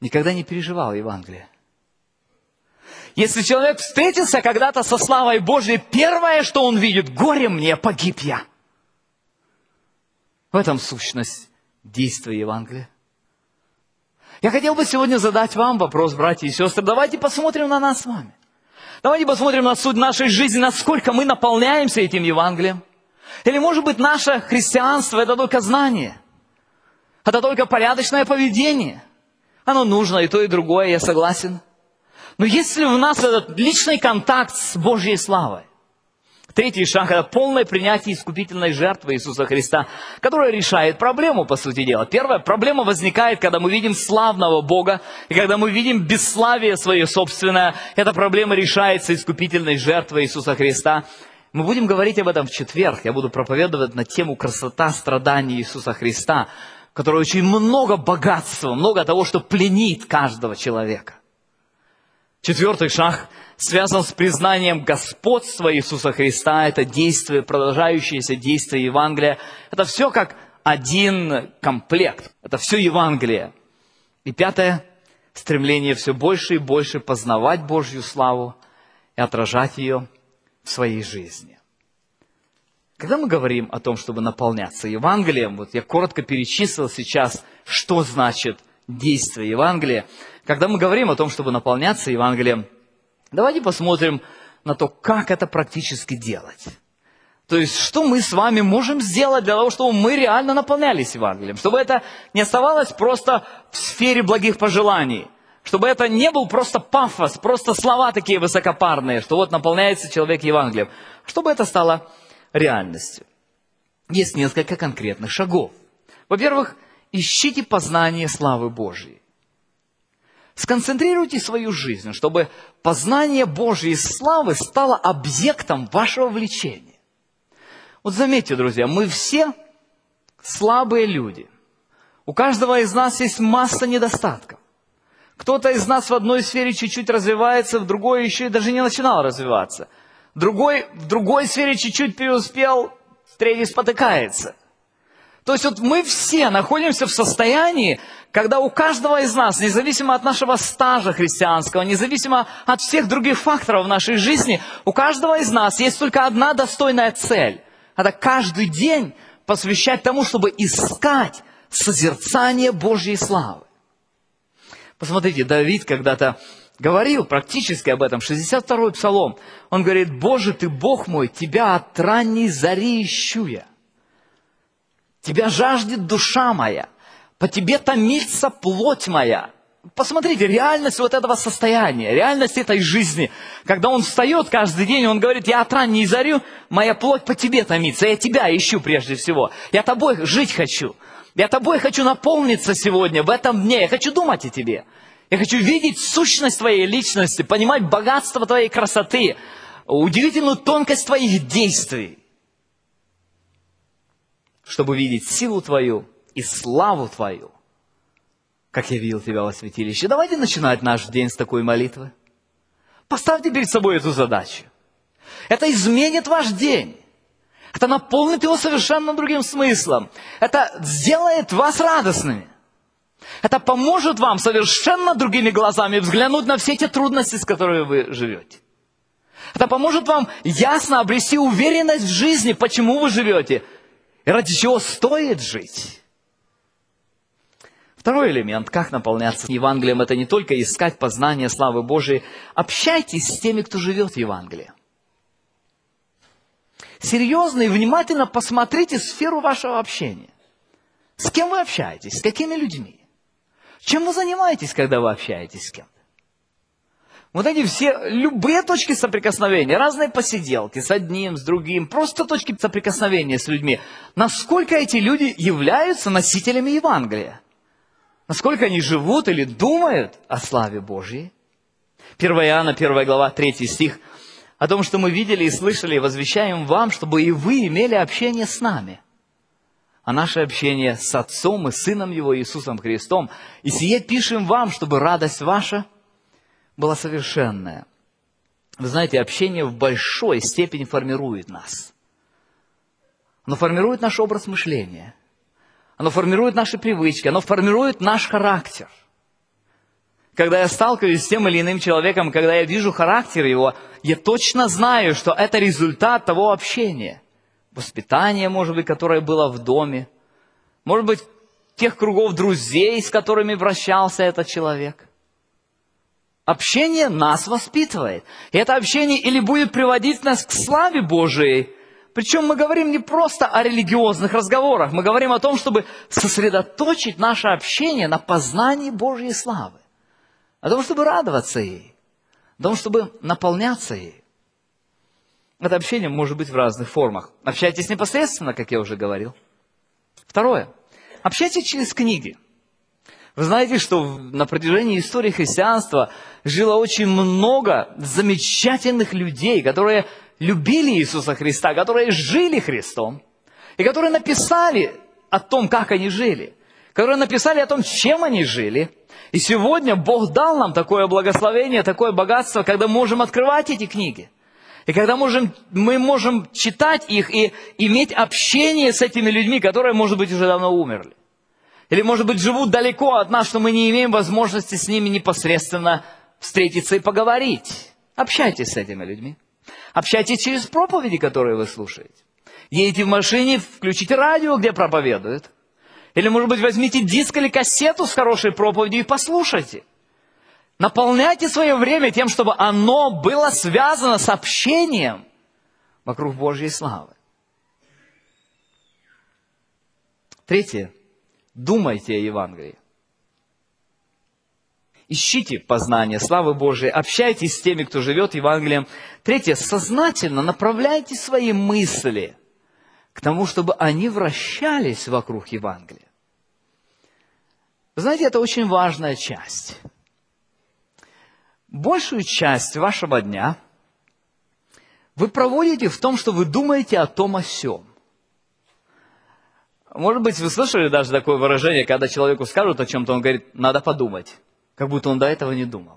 [SPEAKER 2] никогда не переживал Евангелие. Если человек встретился когда-то со славой Божьей, первое, что он видит: горе мне, погиб я. В этом сущность действия Евангелия. Я хотел бы сегодня задать вам вопрос, братья и сестры. Давайте посмотрим на нас с вами. Давайте посмотрим на суть нашей жизни, насколько мы наполняемся этим Евангелием. Или, может быть, наше христианство – это только знание. Это только порядочное поведение. Оно нужно и то, и другое, я согласен. Но есть ли у нас этот личный контакт с Божьей славой? Третий шаг – это полное принятие искупительной жертвы Иисуса Христа, которая решает проблему, по сути дела. Первая проблема возникает, когда мы видим славного Бога, и когда мы видим бесславие свое собственное. Эта проблема решается искупительной жертвой Иисуса Христа. Мы будем говорить об этом в четверг. Я буду проповедовать на тему красота страданий Иисуса Христа, в которой очень много богатства, много того, что пленит каждого человека. Четвертый шаг связан с признанием господства Иисуса Христа. Это действие, продолжающееся действие Евангелия. Это все как один комплект. Это все Евангелие. И пятое – стремление все больше и больше познавать Божью славу и отражать ее в своей жизни. Когда мы говорим о том, чтобы наполняться Евангелием, вот я коротко перечислил сейчас, что значит действие Евангелия. Когда мы говорим о том, чтобы наполняться Евангелием, давайте посмотрим на то, как это практически делать. То есть, что мы с вами можем сделать для того, чтобы мы реально наполнялись Евангелием. Чтобы это не оставалось просто в сфере благих пожеланий. Чтобы это не был просто пафос, просто слова такие высокопарные, что вот наполняется человек Евангелием. Чтобы это стало реальностью. Есть несколько конкретных шагов. Во-первых, ищите познание славы Божьей. Сконцентрируйте свою жизнь, чтобы познание Божьей славы стало объектом вашего влечения. Вот заметьте, друзья, мы все слабые люди. У каждого из нас есть масса недостатков. Кто-то из нас в одной сфере чуть-чуть развивается, в другой еще и даже не начинал развиваться. Другой в другой сфере чуть-чуть преуспел, третий спотыкается. То есть вот мы все находимся в состоянии, когда у каждого из нас, независимо от нашего стажа христианского, независимо от всех других факторов в нашей жизни, у каждого из нас есть только одна достойная цель. Это каждый день посвящать тому, чтобы искать созерцание Божьей славы. Посмотрите, Давид когда-то говорил практически об этом, 62-й псалом. Он говорит: «Боже, Ты Бог мой, Тебя от ранней зари ищу я. Тебя жаждет душа моя, по Тебе томится плоть моя». Посмотрите, реальность вот этого состояния, реальность этой жизни. Когда он встает каждый день, он говорит: «Я от ранней зари, моя плоть по Тебе томится, я Тебя ищу прежде всего. Я Тобой жить хочу. Я Тобой хочу наполниться сегодня, в этом дне. Я хочу думать о Тебе. Я хочу видеть сущность Твоей личности, понимать богатство Твоей красоты, удивительную тонкость Твоих действий, чтобы видеть силу Твою и славу Твою, как я видел Тебя во святилище». Давайте начинать наш день с такой молитвы. Поставьте перед собой эту задачу. Это изменит ваш день. Это наполнит его совершенно другим смыслом. Это сделает вас радостными. Это поможет вам совершенно другими глазами взглянуть на все те трудности, с которыми вы живете. Это поможет вам ясно обрести уверенность в жизни, почему вы живете и ради чего стоит жить. Второй элемент, как наполняться Евангелием, это не только искать познание славы Божией. Общайтесь с теми, кто живет Евангелием. Серьезно и внимательно посмотрите сферу вашего общения. С кем вы общаетесь, с какими людьми? Чем вы занимаетесь, когда вы общаетесь с кем-то? Вот эти все, любые точки соприкосновения, разные посиделки с одним, с другим, просто точки соприкосновения с людьми. Насколько эти люди являются носителями Евангелия? Насколько они живут или думают о славе Божьей? 1 Иоанна, 1 глава, 3 стих. О том, что мы видели и слышали, и возвещаем вам, чтобы и вы имели общение с нами. А наше общение с Отцом и Сыном Его, Иисусом Христом. И сие пишем вам, чтобы радость ваша была совершенная. Вы знаете, общение в большой степени формирует нас. Оно формирует наш образ мышления. Оно формирует наши привычки. Оно формирует наш характер. Когда я сталкиваюсь с тем или иным человеком, когда я вижу характер его, я точно знаю, что это результат того общения. Воспитание, может быть, которое было в доме. Может быть, тех кругов друзей, с которыми вращался этот человек. Общение нас воспитывает. И это общение или будет приводить нас к славе Божией. Причем мы говорим не просто о религиозных разговорах. Мы говорим о том, чтобы сосредоточить наше общение на познании Божьей славы. О том, чтобы радоваться ей. О том, чтобы наполняться ей. Это общение может быть в разных формах. Общайтесь непосредственно, как я уже говорил. Второе. Общайтесь через книги. Вы знаете, что на протяжении истории христианства жило очень много замечательных людей, которые любили Иисуса Христа, которые жили Христом, и которые написали о том, как они жили, которые написали о том, чем они жили. И сегодня Бог дал нам такое благословение, такое богатство, когда мы можем открывать эти книги. И когда мы можем читать их и иметь общение с этими людьми, которые, может быть, уже давно умерли. Или, может быть, живут далеко от нас, что мы не имеем возможности с ними непосредственно встретиться и поговорить. Общайтесь с этими людьми. Общайтесь через проповеди, которые вы слушаете. Едете в машине, включите радио, где проповедуют. Или, может быть, возьмите диск или кассету с хорошей проповедью и послушайте. Наполняйте свое время тем, чтобы оно было связано с общением вокруг Божьей славы. Третье. Думайте о Евангелии. Ищите познание славы Божией, общайтесь с теми, кто живет Евангелием. Третье. Сознательно направляйте свои мысли к тому, чтобы они вращались вокруг Евангелия. Вы знаете, это очень важная часть. Большую часть вашего дня вы проводите в том, что вы думаете о том о сём. Может быть, вы слышали даже такое выражение, когда человеку скажут о чем-то, он говорит, надо подумать, как будто он до этого не думал.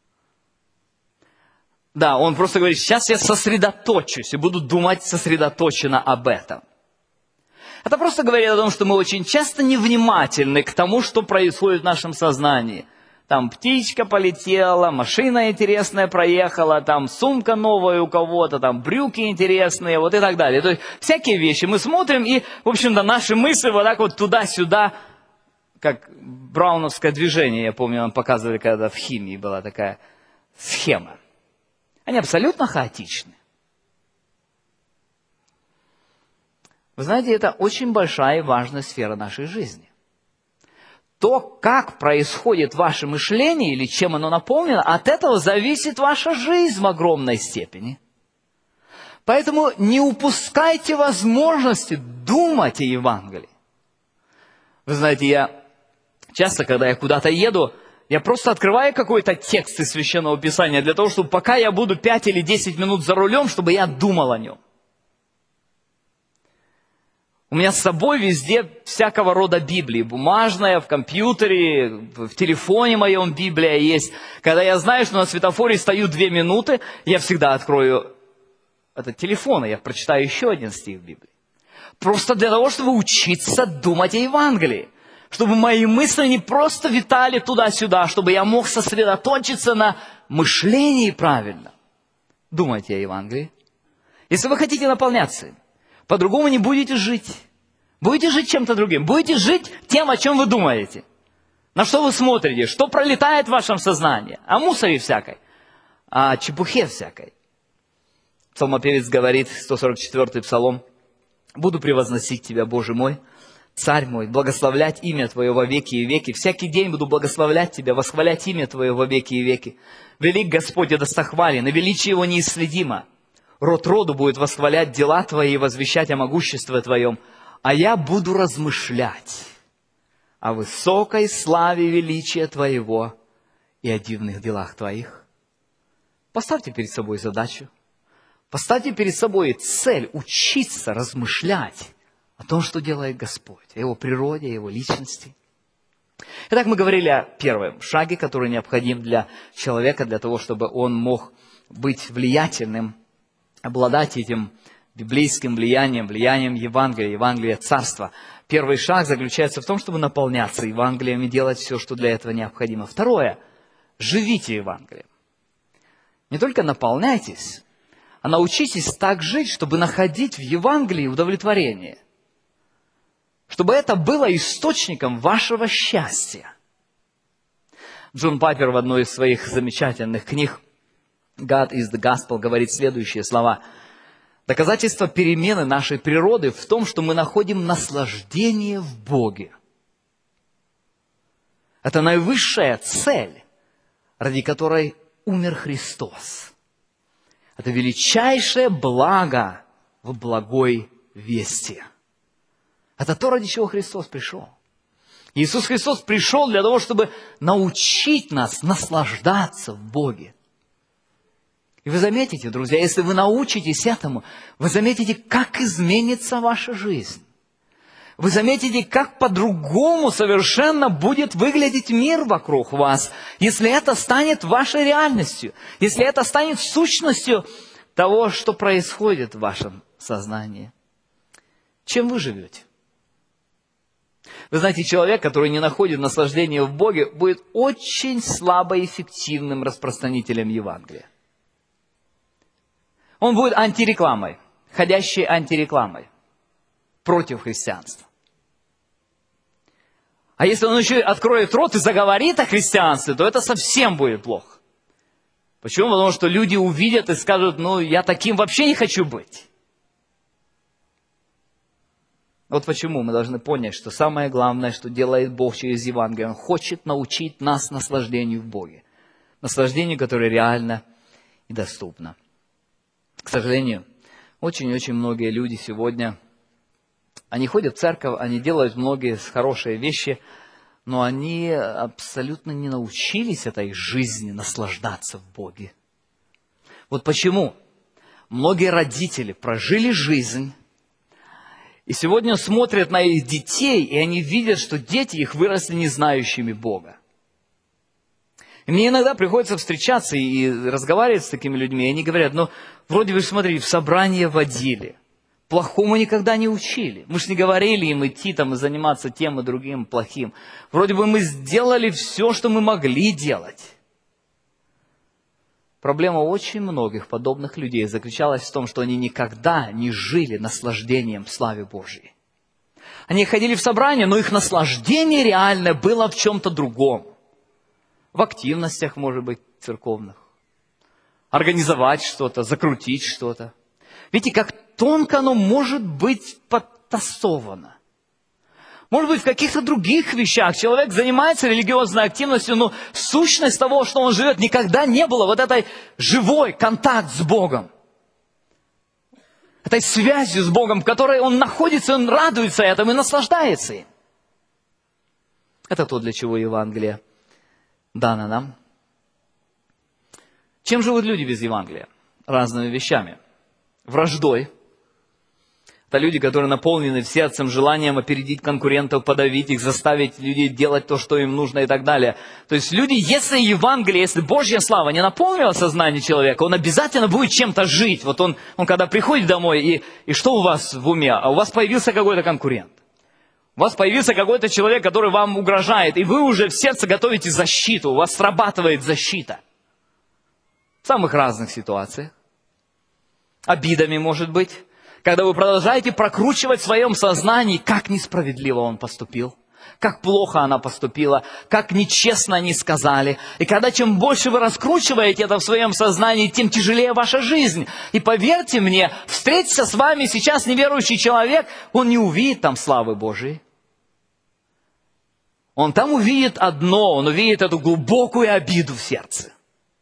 [SPEAKER 2] Да, он просто говорит, сейчас я сосредоточусь и буду думать сосредоточенно об этом. Это просто говорит о том, что мы очень часто невнимательны к тому, что происходит в нашем сознании. Там птичка полетела, машина интересная проехала, там сумка новая у кого-то, там брюки интересные, вот и так далее. То есть всякие вещи мы смотрим, и, в общем-то, наши мысли вот так вот туда-сюда, как брауновское движение, я помню, нам показывали, когда в химии была такая схема. Они абсолютно хаотичны. Вы знаете, это очень большая и важная сфера нашей жизни. То, как происходит ваше мышление или чем оно наполнено, от этого зависит ваша жизнь в огромной степени. Поэтому не упускайте возможности думать о Евангелии. Вы знаете, я часто, когда я куда-то еду, я просто открываю какой-то текст из Священного Писания для того, чтобы пока я буду 5 или 10 минут за рулем, чтобы я думал о нем. У меня с собой везде всякого рода Библии. Бумажная, в компьютере, в телефоне моем Библия есть. Когда я знаю, что на светофоре стою 2 минуты, я всегда открою этот телефон, и я прочитаю еще один стих Библии. Просто для того, чтобы учиться думать о Евангелии. Чтобы мои мысли не просто витали туда-сюда, чтобы я мог сосредоточиться на мышлении правильно. Думайте о Евангелии. Если вы хотите наполняться им. По-другому не будете жить. Будете жить чем-то другим. Будете жить тем, о чем вы думаете. На что вы смотрите, что пролетает в вашем сознании. О мусоре всякой, о чепухе всякой. Псалмопевец говорит, 144-й псалом. «Буду превозносить Тебя, Боже мой, Царь мой, благословлять имя Твое во веки и веки. Всякий день буду благословлять Тебя, восхвалять имя Твое во веки и веки. Велик Господь и достохвален, и величие Его неисследимо. Род роду будет восхвалять дела Твои и возвещать о могуществе Твоем, а я буду размышлять о высокой славе величия Твоего и о дивных делах Твоих». Поставьте перед собой задачу, поставьте перед собой цель учиться размышлять о том, что делает Господь, о Его природе, о Его личности. Итак, мы говорили о первом шаге, который необходим для человека, для того, чтобы он мог быть влиятельным, обладать этим библейским влиянием Евангелия, Евангелия Царства. Первый шаг заключается в том, чтобы наполняться Евангелием и делать все, что для этого необходимо. Второе, живите Евангелием. Не только наполняйтесь, а научитесь так жить, чтобы находить в Евангелии удовлетворение. Чтобы это было источником вашего счастья. Джон Пайпер в одной из своих замечательных книг «God is the Gospel» говорит следующие слова. Доказательство перемены нашей природы в том, что мы находим наслаждение в Боге. Это наивысшая цель, ради которой умер Христос. Это величайшее благо в благой вести. Это то, ради чего Христос пришел. Иисус Христос пришел для того, чтобы научить нас наслаждаться в Боге. И вы заметите, друзья, если вы научитесь этому, вы заметите, как изменится ваша жизнь. Вы заметите, как по-другому совершенно будет выглядеть мир вокруг вас, если это станет вашей реальностью, если это станет сущностью того, что происходит в вашем сознании. Чем вы живете? Вы знаете, человек, который не находит наслаждения в Боге, будет очень слабо эффективным распространителем Евангелия. Он будет антирекламой, ходящей антирекламой против христианства. А если он еще откроет рот и заговорит о христианстве, то это совсем будет плохо. Почему? Потому что люди увидят и скажут, я таким вообще не хочу быть. Вот почему мы должны понять, что самое главное, что делает Бог через Евангелие, Он хочет научить нас наслаждению в Боге. Наслаждению, которое реально и доступно. К сожалению, очень-очень многие люди сегодня, они ходят в церковь, они делают многие хорошие вещи, но они абсолютно не научились этой жизни наслаждаться в Боге. Вот почему многие родители прожили жизнь, и сегодня смотрят на их детей, и они видят, что дети их выросли не знающими Бога. И мне иногда приходится встречаться и разговаривать с такими людьми, и они говорят, вроде вы, смотрите, в собрание водили, плохому никогда не учили. Мы же не говорили им идти там и заниматься тем и другим плохим. Вроде бы мы сделали все, что мы могли делать. Проблема очень многих подобных людей заключалась в том, что они никогда не жили наслаждением в славе Божьей. Они ходили в собрание, но их наслаждение реально было в чем-то другом. В активностях, может быть, церковных. Организовать что-то, закрутить что-то. Видите, как тонко оно может быть подтасовано. Может быть, в каких-то других вещах человек занимается религиозной активностью, но сущность того, что он живет, никогда не было вот этой живой контакт с Богом. Этой связью с Богом, в которой он находится, он радуется этому и наслаждается им. Это то, для чего Евангелие дано нам. Чем живут люди без Евангелия? Разными вещами. Враждой. Это люди, которые наполнены в сердцем желанием опередить конкурентов, подавить их, заставить людей делать то, что им нужно и так далее. То есть люди, если Евангелие, если Божья слава не наполнила сознание человека, он обязательно будет чем-то жить. Вот он когда приходит домой, и что у вас в уме? А у вас появился какой-то конкурент. У вас появился какой-то человек, который вам угрожает, и вы уже в сердце готовите защиту, у вас срабатывает защита. В самых разных ситуациях. Обидами, может быть. Когда вы продолжаете прокручивать в своем сознании, как несправедливо он поступил, как плохо она поступила, как нечестно они сказали. И когда чем больше вы раскручиваете это в своем сознании, тем тяжелее ваша жизнь. И поверьте мне, встретится с вами сейчас неверующий человек, он не увидит там славы Божией. Он там увидит одно, он увидит эту глубокую обиду в сердце.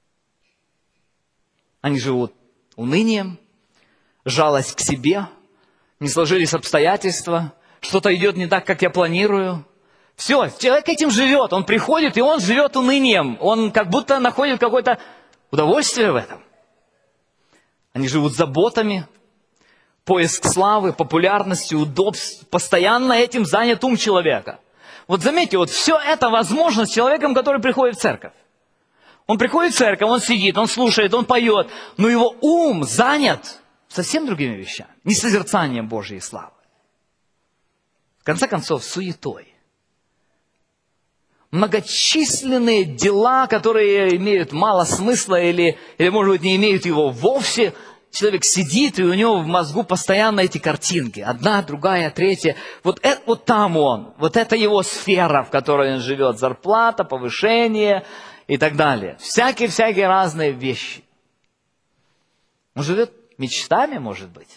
[SPEAKER 2] Они живут унынием, жалость к себе, не сложились обстоятельства, что-то идет не так, как я планирую. Все, человек этим живет, он приходит, и он живет унынием, он как будто находит какое-то удовольствие в этом. Они живут заботами, поиск славы, популярности, удобств, постоянно этим занят ум человека. Вот заметьте, вот все это возможно с человеком, который приходит в церковь. Он приходит в церковь, он сидит, он слушает, он поет, но его ум занят совсем другими вещами, не созерцанием Божьей славы. В конце концов, суетой. многочисленные дела, которые имеют мало смысла или, может быть, не имеют его вовсе. Человек сидит, и у него в мозгу постоянно эти картинки. Одна, другая, третья. Вот там он. Вот это его сфера, в которой он живет. Зарплата, повышение и так далее. Всякие разные вещи. Он живет мечтами, может быть.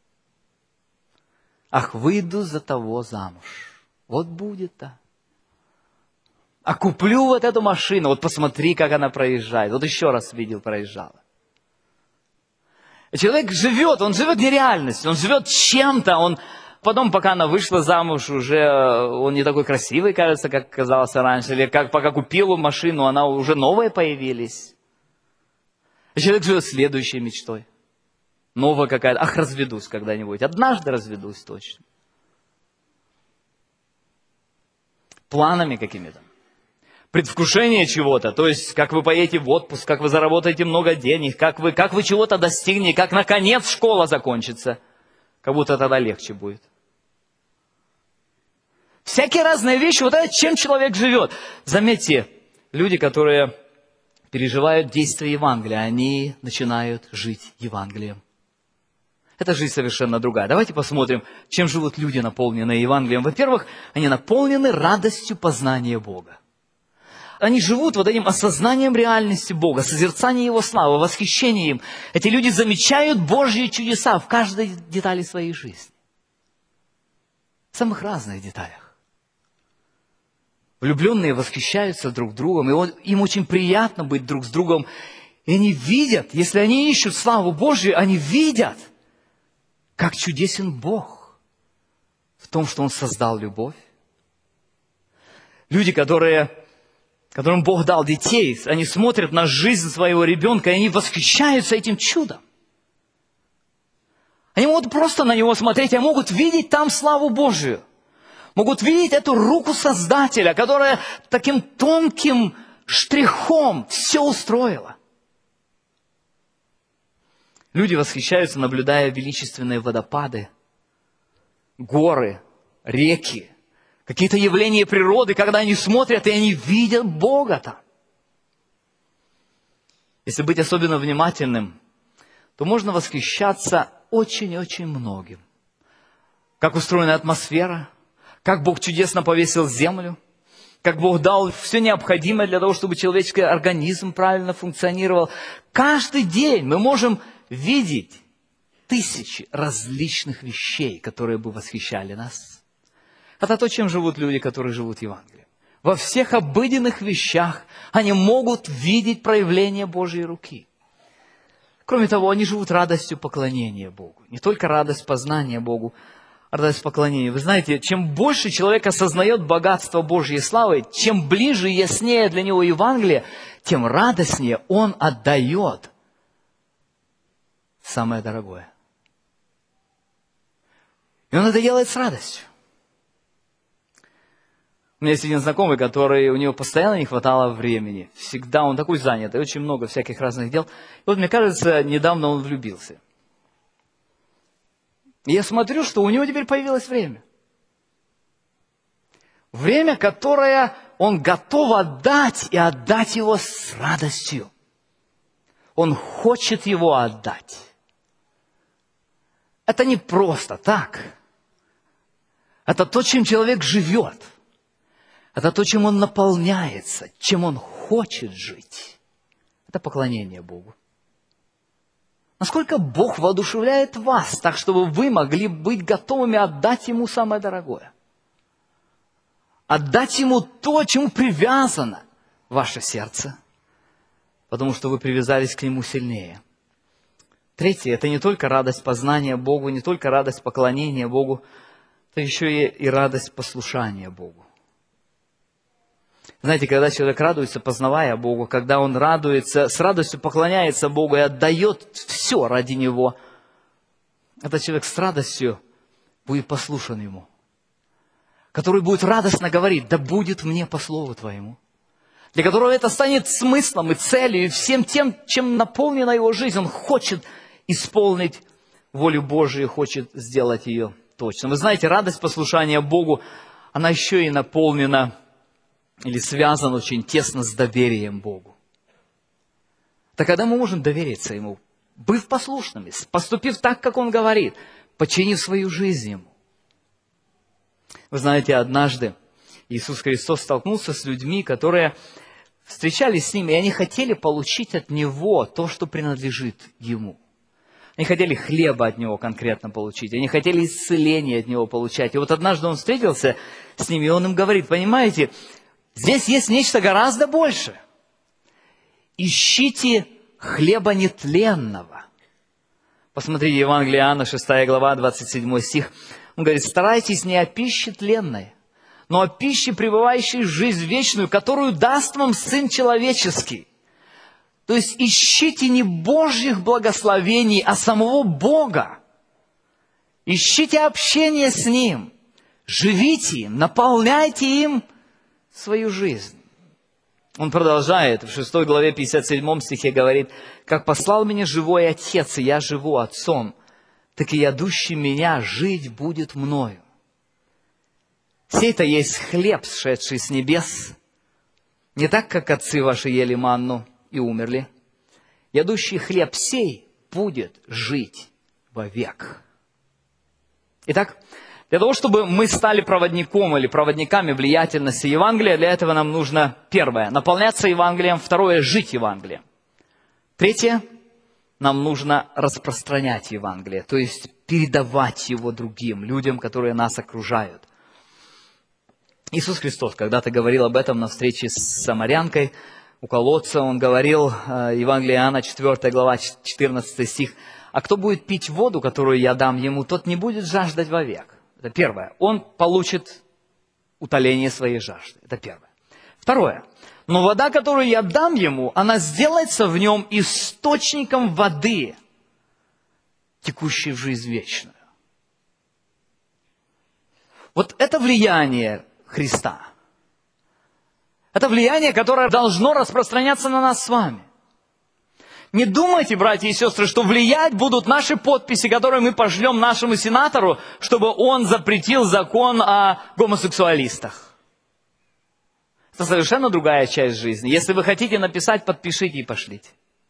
[SPEAKER 2] Ах, выйду за того замуж. Вот будет-то. А куплю вот эту машину. Вот посмотри, как она проезжает. Вот еще раз видел, проезжала. Человек живет, он живет нереальностью, он живет чем-то, потом, пока она вышла замуж, уже он не такой красивый, кажется, как казался раньше, или пока купил машину, она уже новые появились. И человек живет следующей мечтой. Новая какая-то, ах, разведусь когда-нибудь, однажды разведусь точно. Планами какими-то. Предвкушение чего-то, то есть, как вы поедете в отпуск, как вы заработаете много денег, как вы чего-то достигнете, как наконец школа закончится, как будто тогда легче будет. Всякие разные вещи, вот это чем человек живет. Заметьте, люди, которые переживают действие Евангелия, они начинают жить Евангелием. Эта жизнь совершенно другая. Давайте посмотрим, чем живут люди, наполненные Евангелием. Во-первых, они наполнены радостью познания Бога. Они живут вот этим осознанием реальности Бога, созерцанием Его славы, восхищением им. Эти люди замечают Божьи чудеса в каждой детали своей жизни. В самых разных деталях. Влюбленные восхищаются друг другом, и им очень приятно быть друг с другом. И они видят, если они ищут славу Божью, они видят, как чудесен Бог в том, что Он создал любовь. Люди, которым Бог дал детей, они смотрят на жизнь своего ребенка, и они восхищаются этим чудом. Они могут просто на него смотреть, а могут видеть там славу Божию. Могут видеть эту руку Создателя, которая таким тонким штрихом все устроила. Люди восхищаются, наблюдая величественные водопады, горы, реки, какие-то явления природы, когда они смотрят, и они видят Бога там. Если быть особенно внимательным, то можно восхищаться очень-очень многим. Как устроена атмосфера, как Бог чудесно повесил землю, как Бог дал все необходимое для того, чтобы человеческий организм правильно функционировал. Каждый день мы можем видеть тысячи различных вещей, которые бы восхищали нас. Это то, чем живут люди, которые живут Евангелием. Во всех обыденных вещах они могут видеть проявление Божьей руки. Кроме того, они живут радостью поклонения Богу. Не только радость познания Богу, а радость поклонения. Вы знаете, чем больше человек осознает богатство Божьей славы, чем ближе и яснее для него Евангелие, тем радостнее он отдает самое дорогое. И он это делает с радостью. У меня есть один знакомый, у него постоянно не хватало времени. Всегда он такой занятый, очень много всяких разных дел. И вот, мне кажется, недавно он влюбился. И я смотрю, что у него теперь появилось время. Время, которое он готов отдать, и отдать его с радостью. Он хочет его отдать. Это не просто так. Это то, чем человек живет. Это то, чем он наполняется, чем он хочет жить. Это поклонение Богу. Насколько Бог воодушевляет вас, так, чтобы вы могли быть готовыми отдать Ему самое дорогое. Отдать Ему то, чему привязано ваше сердце, потому что вы привязались к Нему сильнее. Третье, это не только радость познания Богу, не только радость поклонения Богу, это еще и радость послушания Богу. Знаете, когда человек радуется, познавая Бога, когда он радуется, с радостью поклоняется Богу и отдает все ради Него, этот человек с радостью будет послушан Ему, который будет радостно говорить: да будет мне по слову Твоему, для которого это станет смыслом и целью, и всем тем, чем наполнена его жизнь. Он хочет исполнить волю Божию, хочет сделать ее точно. Вы знаете, радость послушания Богу, она еще и наполнена или связан очень тесно с доверием Богу. Это когда мы можем довериться Ему, быв послушными, поступив так, как Он говорит, подчинив свою жизнь Ему. Вы знаете, однажды Иисус Христос столкнулся с людьми, которые встречались с Ним, и они хотели получить от Него то, что принадлежит Ему. Они хотели хлеба от Него конкретно получить, они хотели исцеления от Него получать. И вот однажды Он встретился с ними, и Он им говорит: понимаете, здесь есть нечто гораздо больше. Ищите хлеба нетленного. Посмотрите, Евангелие Иоанна, 6 глава, 27 стих. Он говорит: старайтесь не о пище тленной, но о пище, пребывающей в жизнь вечную, которую даст вам Сын Человеческий. То есть ищите не Божьих благословений, а самого Бога. Ищите общение с Ним. Живите им, наполняйте им свою жизнь. Он продолжает, в 6 главе 57 стихе говорит: «Как послал меня живой Отец, и я живу Отцом, так и ядущий меня жить будет мною. Сей-то есть хлеб, сшедший с небес, не так, как отцы ваши ели манну и умерли. Ядущий хлеб сей будет жить вовек». Итак, для того, чтобы мы стали проводником или проводниками влиятельности Евангелия, для этого нам нужно, первое, наполняться Евангелием, второе, жить Евангелием. Третье, нам нужно распространять Евангелие, то есть передавать его другим, людям, которые нас окружают. Иисус Христос когда-то говорил об этом на встрече с самарянкой у колодца. Он говорил, Евангелие Иоанна, 4 глава, 14 стих: «А кто будет пить воду, которую я дам ему, тот не будет жаждать вовек». Это первое. Он получит утоление своей жажды. Это первое. Второе. «Но вода, которую я дам ему, она сделается в нем источником воды, текущей в жизнь вечную». Вот это влияние Христа. Это влияние, которое должно распространяться на нас с вами. Не думайте, братья и сестры, что влиять будут наши подписи, которые мы пошлем нашему сенатору, чтобы он запретил закон о гомосексуалистах. Это совершенно другая часть жизни. Если вы хотите написать, подпишите и пошлите.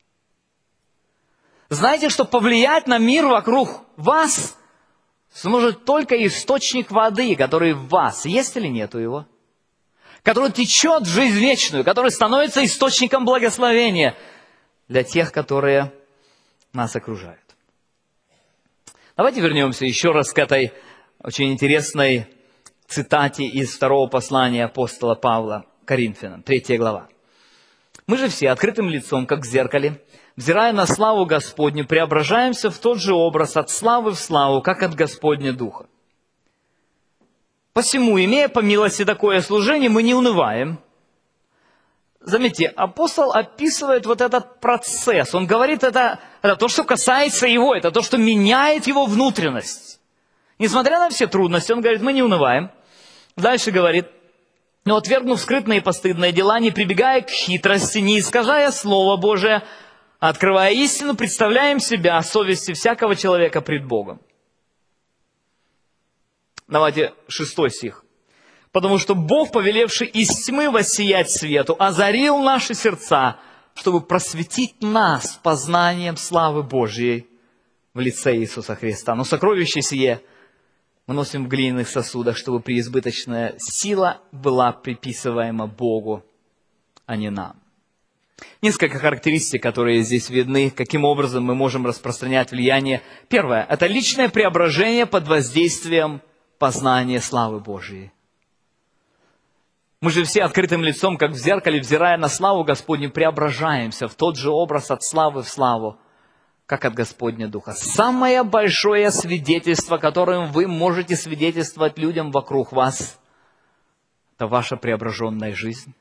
[SPEAKER 2] Знаете, что повлиять на мир вокруг вас сможет только источник воды, который в вас. Есть или нету его? Который течет в жизнь вечную, который становится источником благословения для тех, которые нас окружают. Давайте вернемся еще раз к этой очень интересной цитате из второго послания апостола Павла Коринфянам, 3 глава. «Мы же все открытым лицом, как в зеркале, взирая на славу Господню, преображаемся в тот же образ от славы в славу, как от Господня Духа. Посему, имея по милости такое служение, мы не унываем». Заметьте, апостол описывает вот этот процесс. Он говорит, это то, что касается его, это то, что меняет его внутренность. Несмотря на все трудности, он говорит, мы не унываем. Дальше говорит: «Но отвергнув скрытные и постыдные дела, не прибегая к хитрости, не искажая Слово Божие, а открывая истину, представляем себя о совести всякого человека пред Богом». Давайте 6 стих. «Потому что Бог, повелевший из тьмы воссиять свету, озарил наши сердца, чтобы просветить нас познанием славы Божьей в лице Иисуса Христа. Но сокровище сие мы носим в глиняных сосудах, чтобы преизбыточная сила была приписываема Богу, а не нам». Несколько характеристик, которые здесь видны, каким образом мы можем распространять влияние. Первое – это личное преображение под воздействием познания славы Божьей. Мы же все открытым лицом, как в зеркале, взирая на славу Господню, преображаемся в тот же образ от славы в славу, как от Господня Духа. Самое большое свидетельство, которым вы можете свидетельствовать людям вокруг вас, это ваша преображенная жизнь.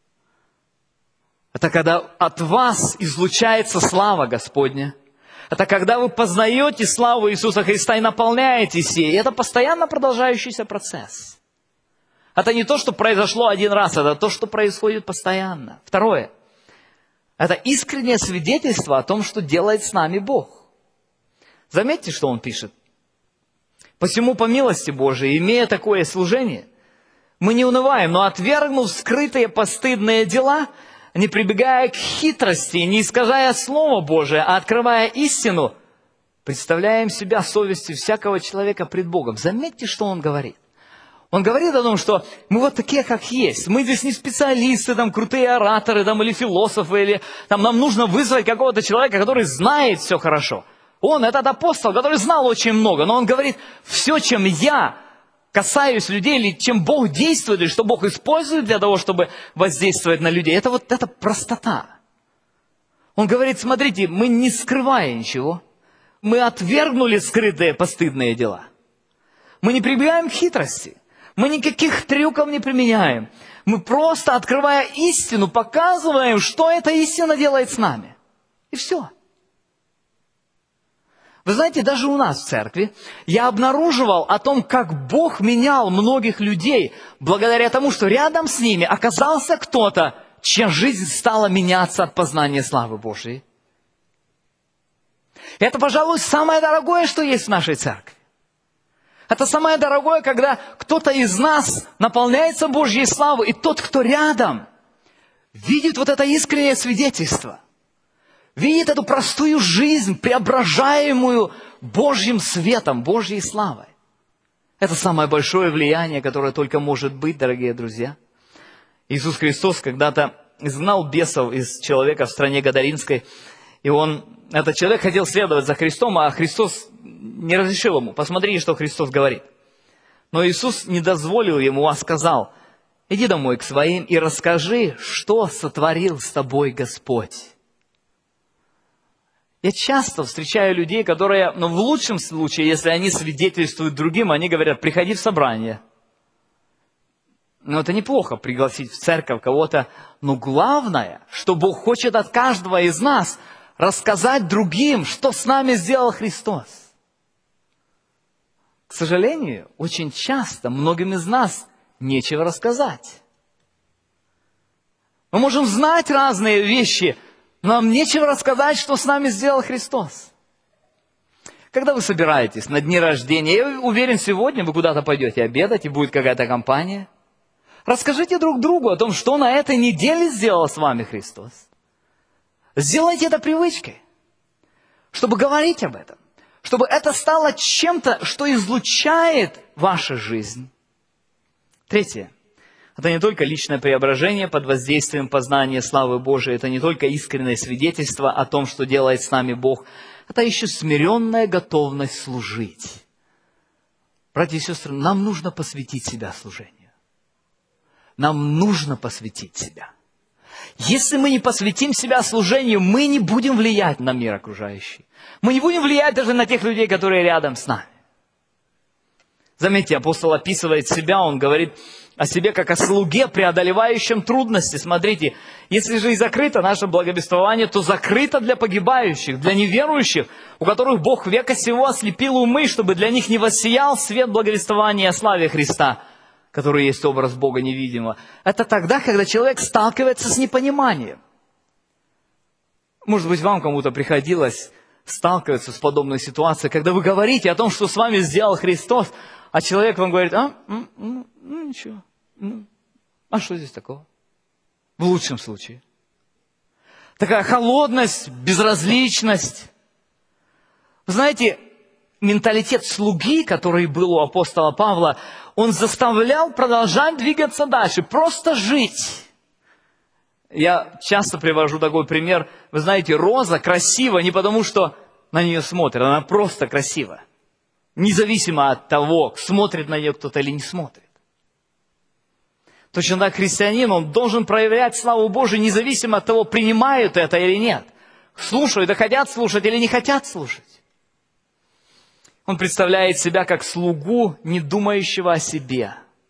[SPEAKER 2] Это когда от вас излучается слава Господня. Это когда вы познаете славу Иисуса Христа и наполняетесь ей. Это постоянно продолжающийся процесс. Это не то, что произошло один раз, это то, что происходит постоянно. Второе. Это искреннее свидетельство о том, что делает с нами Бог. Заметьте, что он пишет. «Посему, по милости Божией, имея такое служение, Мы не унываем, но отвергнув скрытые постыдные дела, не прибегая к хитрости, не искажая Слово Божие, а открывая истину, представляем себя совестью всякого человека пред Богом. Заметьте, что он говорит. Он говорит о том, что мы вот такие, как есть. Мы здесь не специалисты, там, крутые ораторы, там, или философы, или там, нам нужно вызвать какого-то человека, который знает все хорошо. Он, этот апостол, который знал очень много, но он говорит, все, чем я касаюсь людей, или чем Бог действует, или что Бог использует для того, чтобы воздействовать на людей, это вот эта простота. Он говорит, смотрите, мы не скрывая ничего, мы отвергнули скрытые постыдные дела. Мы не прибегаем к хитрости, мы никаких трюков не применяем. Мы просто, открывая истину, показываем, что эта истина делает с нами. И все. Вы знаете, даже у нас в церкви я обнаруживал о том, как Бог менял многих людей, благодаря тому, что рядом с ними оказался кто-то, чья жизнь стала меняться от познания славы Божией. Это, пожалуй, самое дорогое, что есть в нашей церкви. Это самое дорогое, когда кто-то из нас наполняется Божьей славой, и тот, кто рядом, видит вот это искреннее свидетельство. Видит эту простую жизнь, преображаемую Божьим светом, Божьей славой. Это самое большое влияние, которое только может быть, дорогие друзья. Иисус Христос когда-то изгнал бесов из человека в стране Гадаринской, и этот человек хотел следовать за Христом, а Христос не разрешил ему. Посмотрите, что Христос говорит. Но Иисус не дозволил ему, а сказал, иди домой к своим и расскажи, что сотворил с тобой Господь. Я часто встречаю людей, которые, в лучшем случае, если они свидетельствуют другим, они говорят, приходи в собрание. Это неплохо, пригласить в церковь кого-то. Но главное, что Бог хочет от каждого из нас рассказать другим, что с нами сделал Христос. К сожалению, очень часто многим из нас нечего рассказать. Мы можем знать разные вещи, но нам нечего рассказать, что с нами сделал Христос. Когда вы собираетесь на дни рождения, я уверен, сегодня вы куда-то пойдете обедать, и будет какая-то компания. Расскажите друг другу о том, что на этой неделе сделал с вами Христос. Сделайте это привычкой, чтобы говорить об этом, чтобы это стало чем-то, что излучает вашу жизнь. Третье. Это не только личное преображение под воздействием познания славы Божией, это не только искреннее свидетельство о том, что делает с нами Бог, это еще смиренная готовность служить. Братья и сестры, нам нужно посвятить себя служению. Нам нужно посвятить себя. Если мы не посвятим себя служению, мы не будем влиять на мир окружающий. Мы не будем влиять даже на тех людей, которые рядом с нами. Заметьте, апостол описывает себя, он говорит о себе как о слуге, преодолевающем трудности. Смотрите, если же и закрыто наше благовествование, то закрыто для погибающих, для неверующих, у которых Бог века сего ослепил умы, чтобы для них не воссиял свет благовествования о славе Христа, который есть образ Бога невидимого. Это тогда, когда человек сталкивается с непониманием. Может быть, вам кому-то приходилось сталкиваться с подобной ситуацией, когда вы говорите о том, что с вами сделал Христос, а человек вам говорит, ничего, а что здесь такого? В лучшем случае. Такая холодность, безразличность. Вы знаете, менталитет слуги, который был у апостола Павла, он заставлял продолжать двигаться дальше, просто жить. Я часто привожу такой пример. Вы знаете, роза красива не потому, что на нее смотрят, она просто красива. Независимо от того, смотрит на нее кто-то или не смотрит. Точно так христианин, он должен проявлять славу Божию, независимо от того, принимают это или нет. Слушают, и хотят слушать или не хотят слушать. Он представляет себя как слугу, не думающего о себе.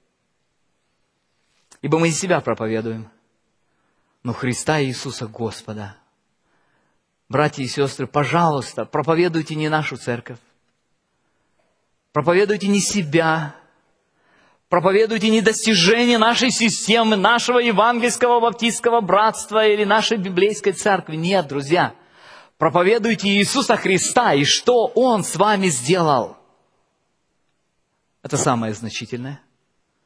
[SPEAKER 2] Ибо мы не себя проповедуем, но Христа Иисуса Господа. Братья и сестры, пожалуйста, проповедуйте не нашу церковь. Проповедуйте не себя. Проповедуйте не достижения нашей системы, нашего евангельского баптистского братства или нашей библейской церкви. Нет, друзья. Проповедуйте Иисуса Христа и что Он с вами сделал. Это самое значительное.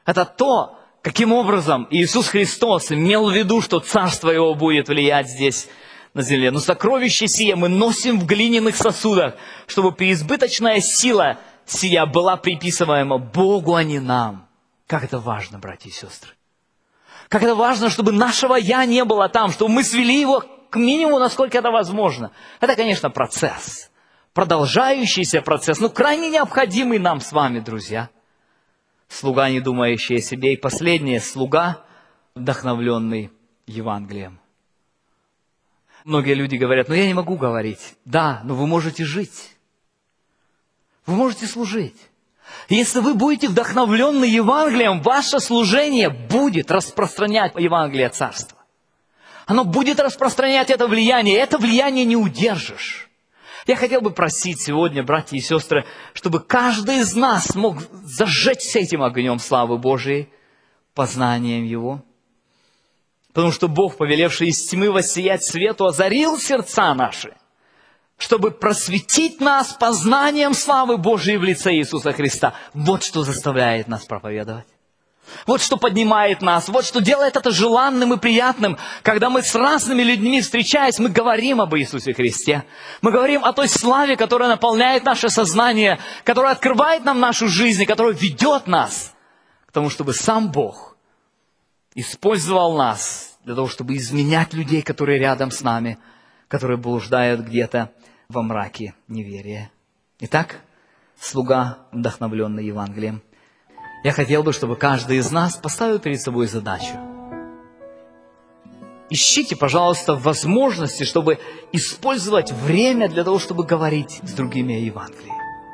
[SPEAKER 2] Это то, каким образом Иисус Христос имел в виду, что Царство Его будет влиять здесь на земле. Но сокровище сие мы носим в глиняных сосудах, чтобы преизбыточная сила сия была приписываема Богу, а не нам. Как это важно, братья и сестры. Как это важно, чтобы нашего «я» не было там, чтобы мы свели его к минимуму, насколько это возможно. Это, конечно, процесс, продолжающийся процесс, но крайне необходимый нам с вами, друзья. Слуга, не думающий о себе, и последнее, слуга, вдохновленный Евангелием. Многие люди говорят: я не могу говорить. Да, но вы можете жить. Вы можете служить. Если вы будете вдохновлены Евангелием, ваше служение будет распространять Евангелие Царства. Оно будет распространять это влияние не удержишь. Я хотел бы просить сегодня, братья и сестры, чтобы каждый из нас мог зажечься этим огнем славы Божией, познанием Его. Потому что Бог, повелевший из тьмы воссиять свету, озарил сердца наши, чтобы просветить нас познанием славы Божией в лице Иисуса Христа. Вот что заставляет нас проповедовать. Вот что поднимает нас, вот что делает это желанным и приятным. Когда мы с разными людьми встречаясь, мы говорим об Иисусе Христе. Мы говорим о той славе, которая наполняет наше сознание, которая открывает нам нашу жизнь, которая ведет нас к тому, чтобы сам Бог использовал нас для того, чтобы изменять людей, которые рядом с нами, которые блуждают где-то во мраке неверия. Итак, слуга, вдохновленный Евангелием. Я хотел бы, чтобы каждый из нас поставил перед собой задачу. Ищите, пожалуйста, возможности, чтобы использовать время для того, чтобы говорить с другими о Евангелии.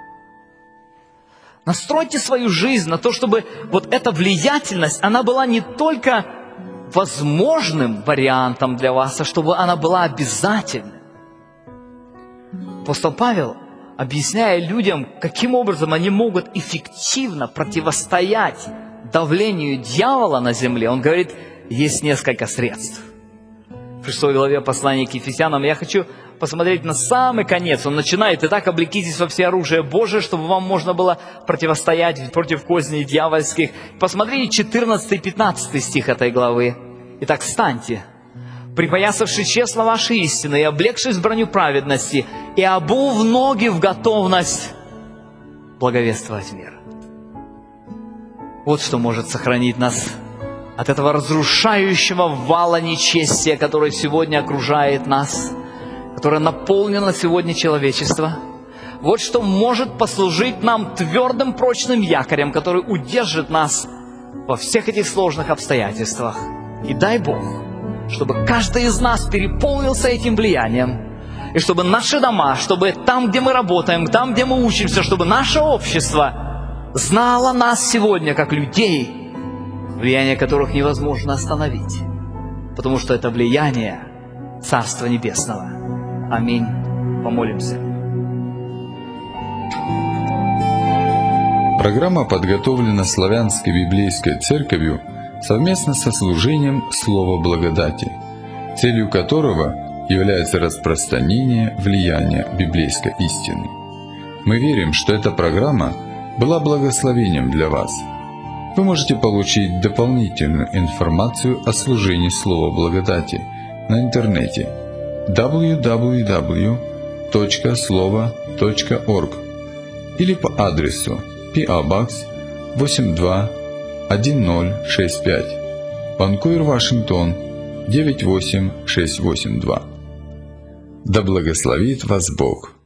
[SPEAKER 2] Настройте свою жизнь на то, чтобы вот эта влиятельность, она была не только возможным вариантом для вас, а чтобы она была обязательной. Апостол Павел, объясняя людям, каким образом они могут эффективно противостоять давлению дьявола на земле, он говорит, есть несколько средств. В 6 главе послания к Ефесянам я хочу посмотреть на самый конец. Он начинает: «Итак, облекитесь во всеоружие Божие, чтобы вам можно было противостоять против козней дьявольских». Посмотрите 14 и 15 стих этой главы. «Итак, встаньте, припоясавши честно ваши истины, и облегшись в броню праведности, и обув ноги в готовность благовествовать мир». Вот что может сохранить нас от этого разрушающего вала нечестия, который сегодня окружает нас, которое наполнено сегодня человечество. Вот что может послужить нам твердым, прочным якорем, который удержит нас во всех этих сложных обстоятельствах. И дай Бог, чтобы каждый из нас переполнился этим влиянием, и чтобы наши дома, чтобы там, где мы работаем, там, где мы учимся, чтобы наше общество знало нас сегодня как людей, влияние которых невозможно остановить, потому что это влияние Царства Небесного. Аминь. Помолимся.
[SPEAKER 1] Программа подготовлена Славянской библейской церковью совместно со служением Слова Благодати, целью которого является распространение влияния библейской истины. Мы верим, что эта программа была благословением для вас. Вы можете получить дополнительную информацию о служении Слова Благодати на интернете www.slovo.org или по адресу PO Box 821065, Ванкувер, Вашингтон 98682. Да благословит вас Бог!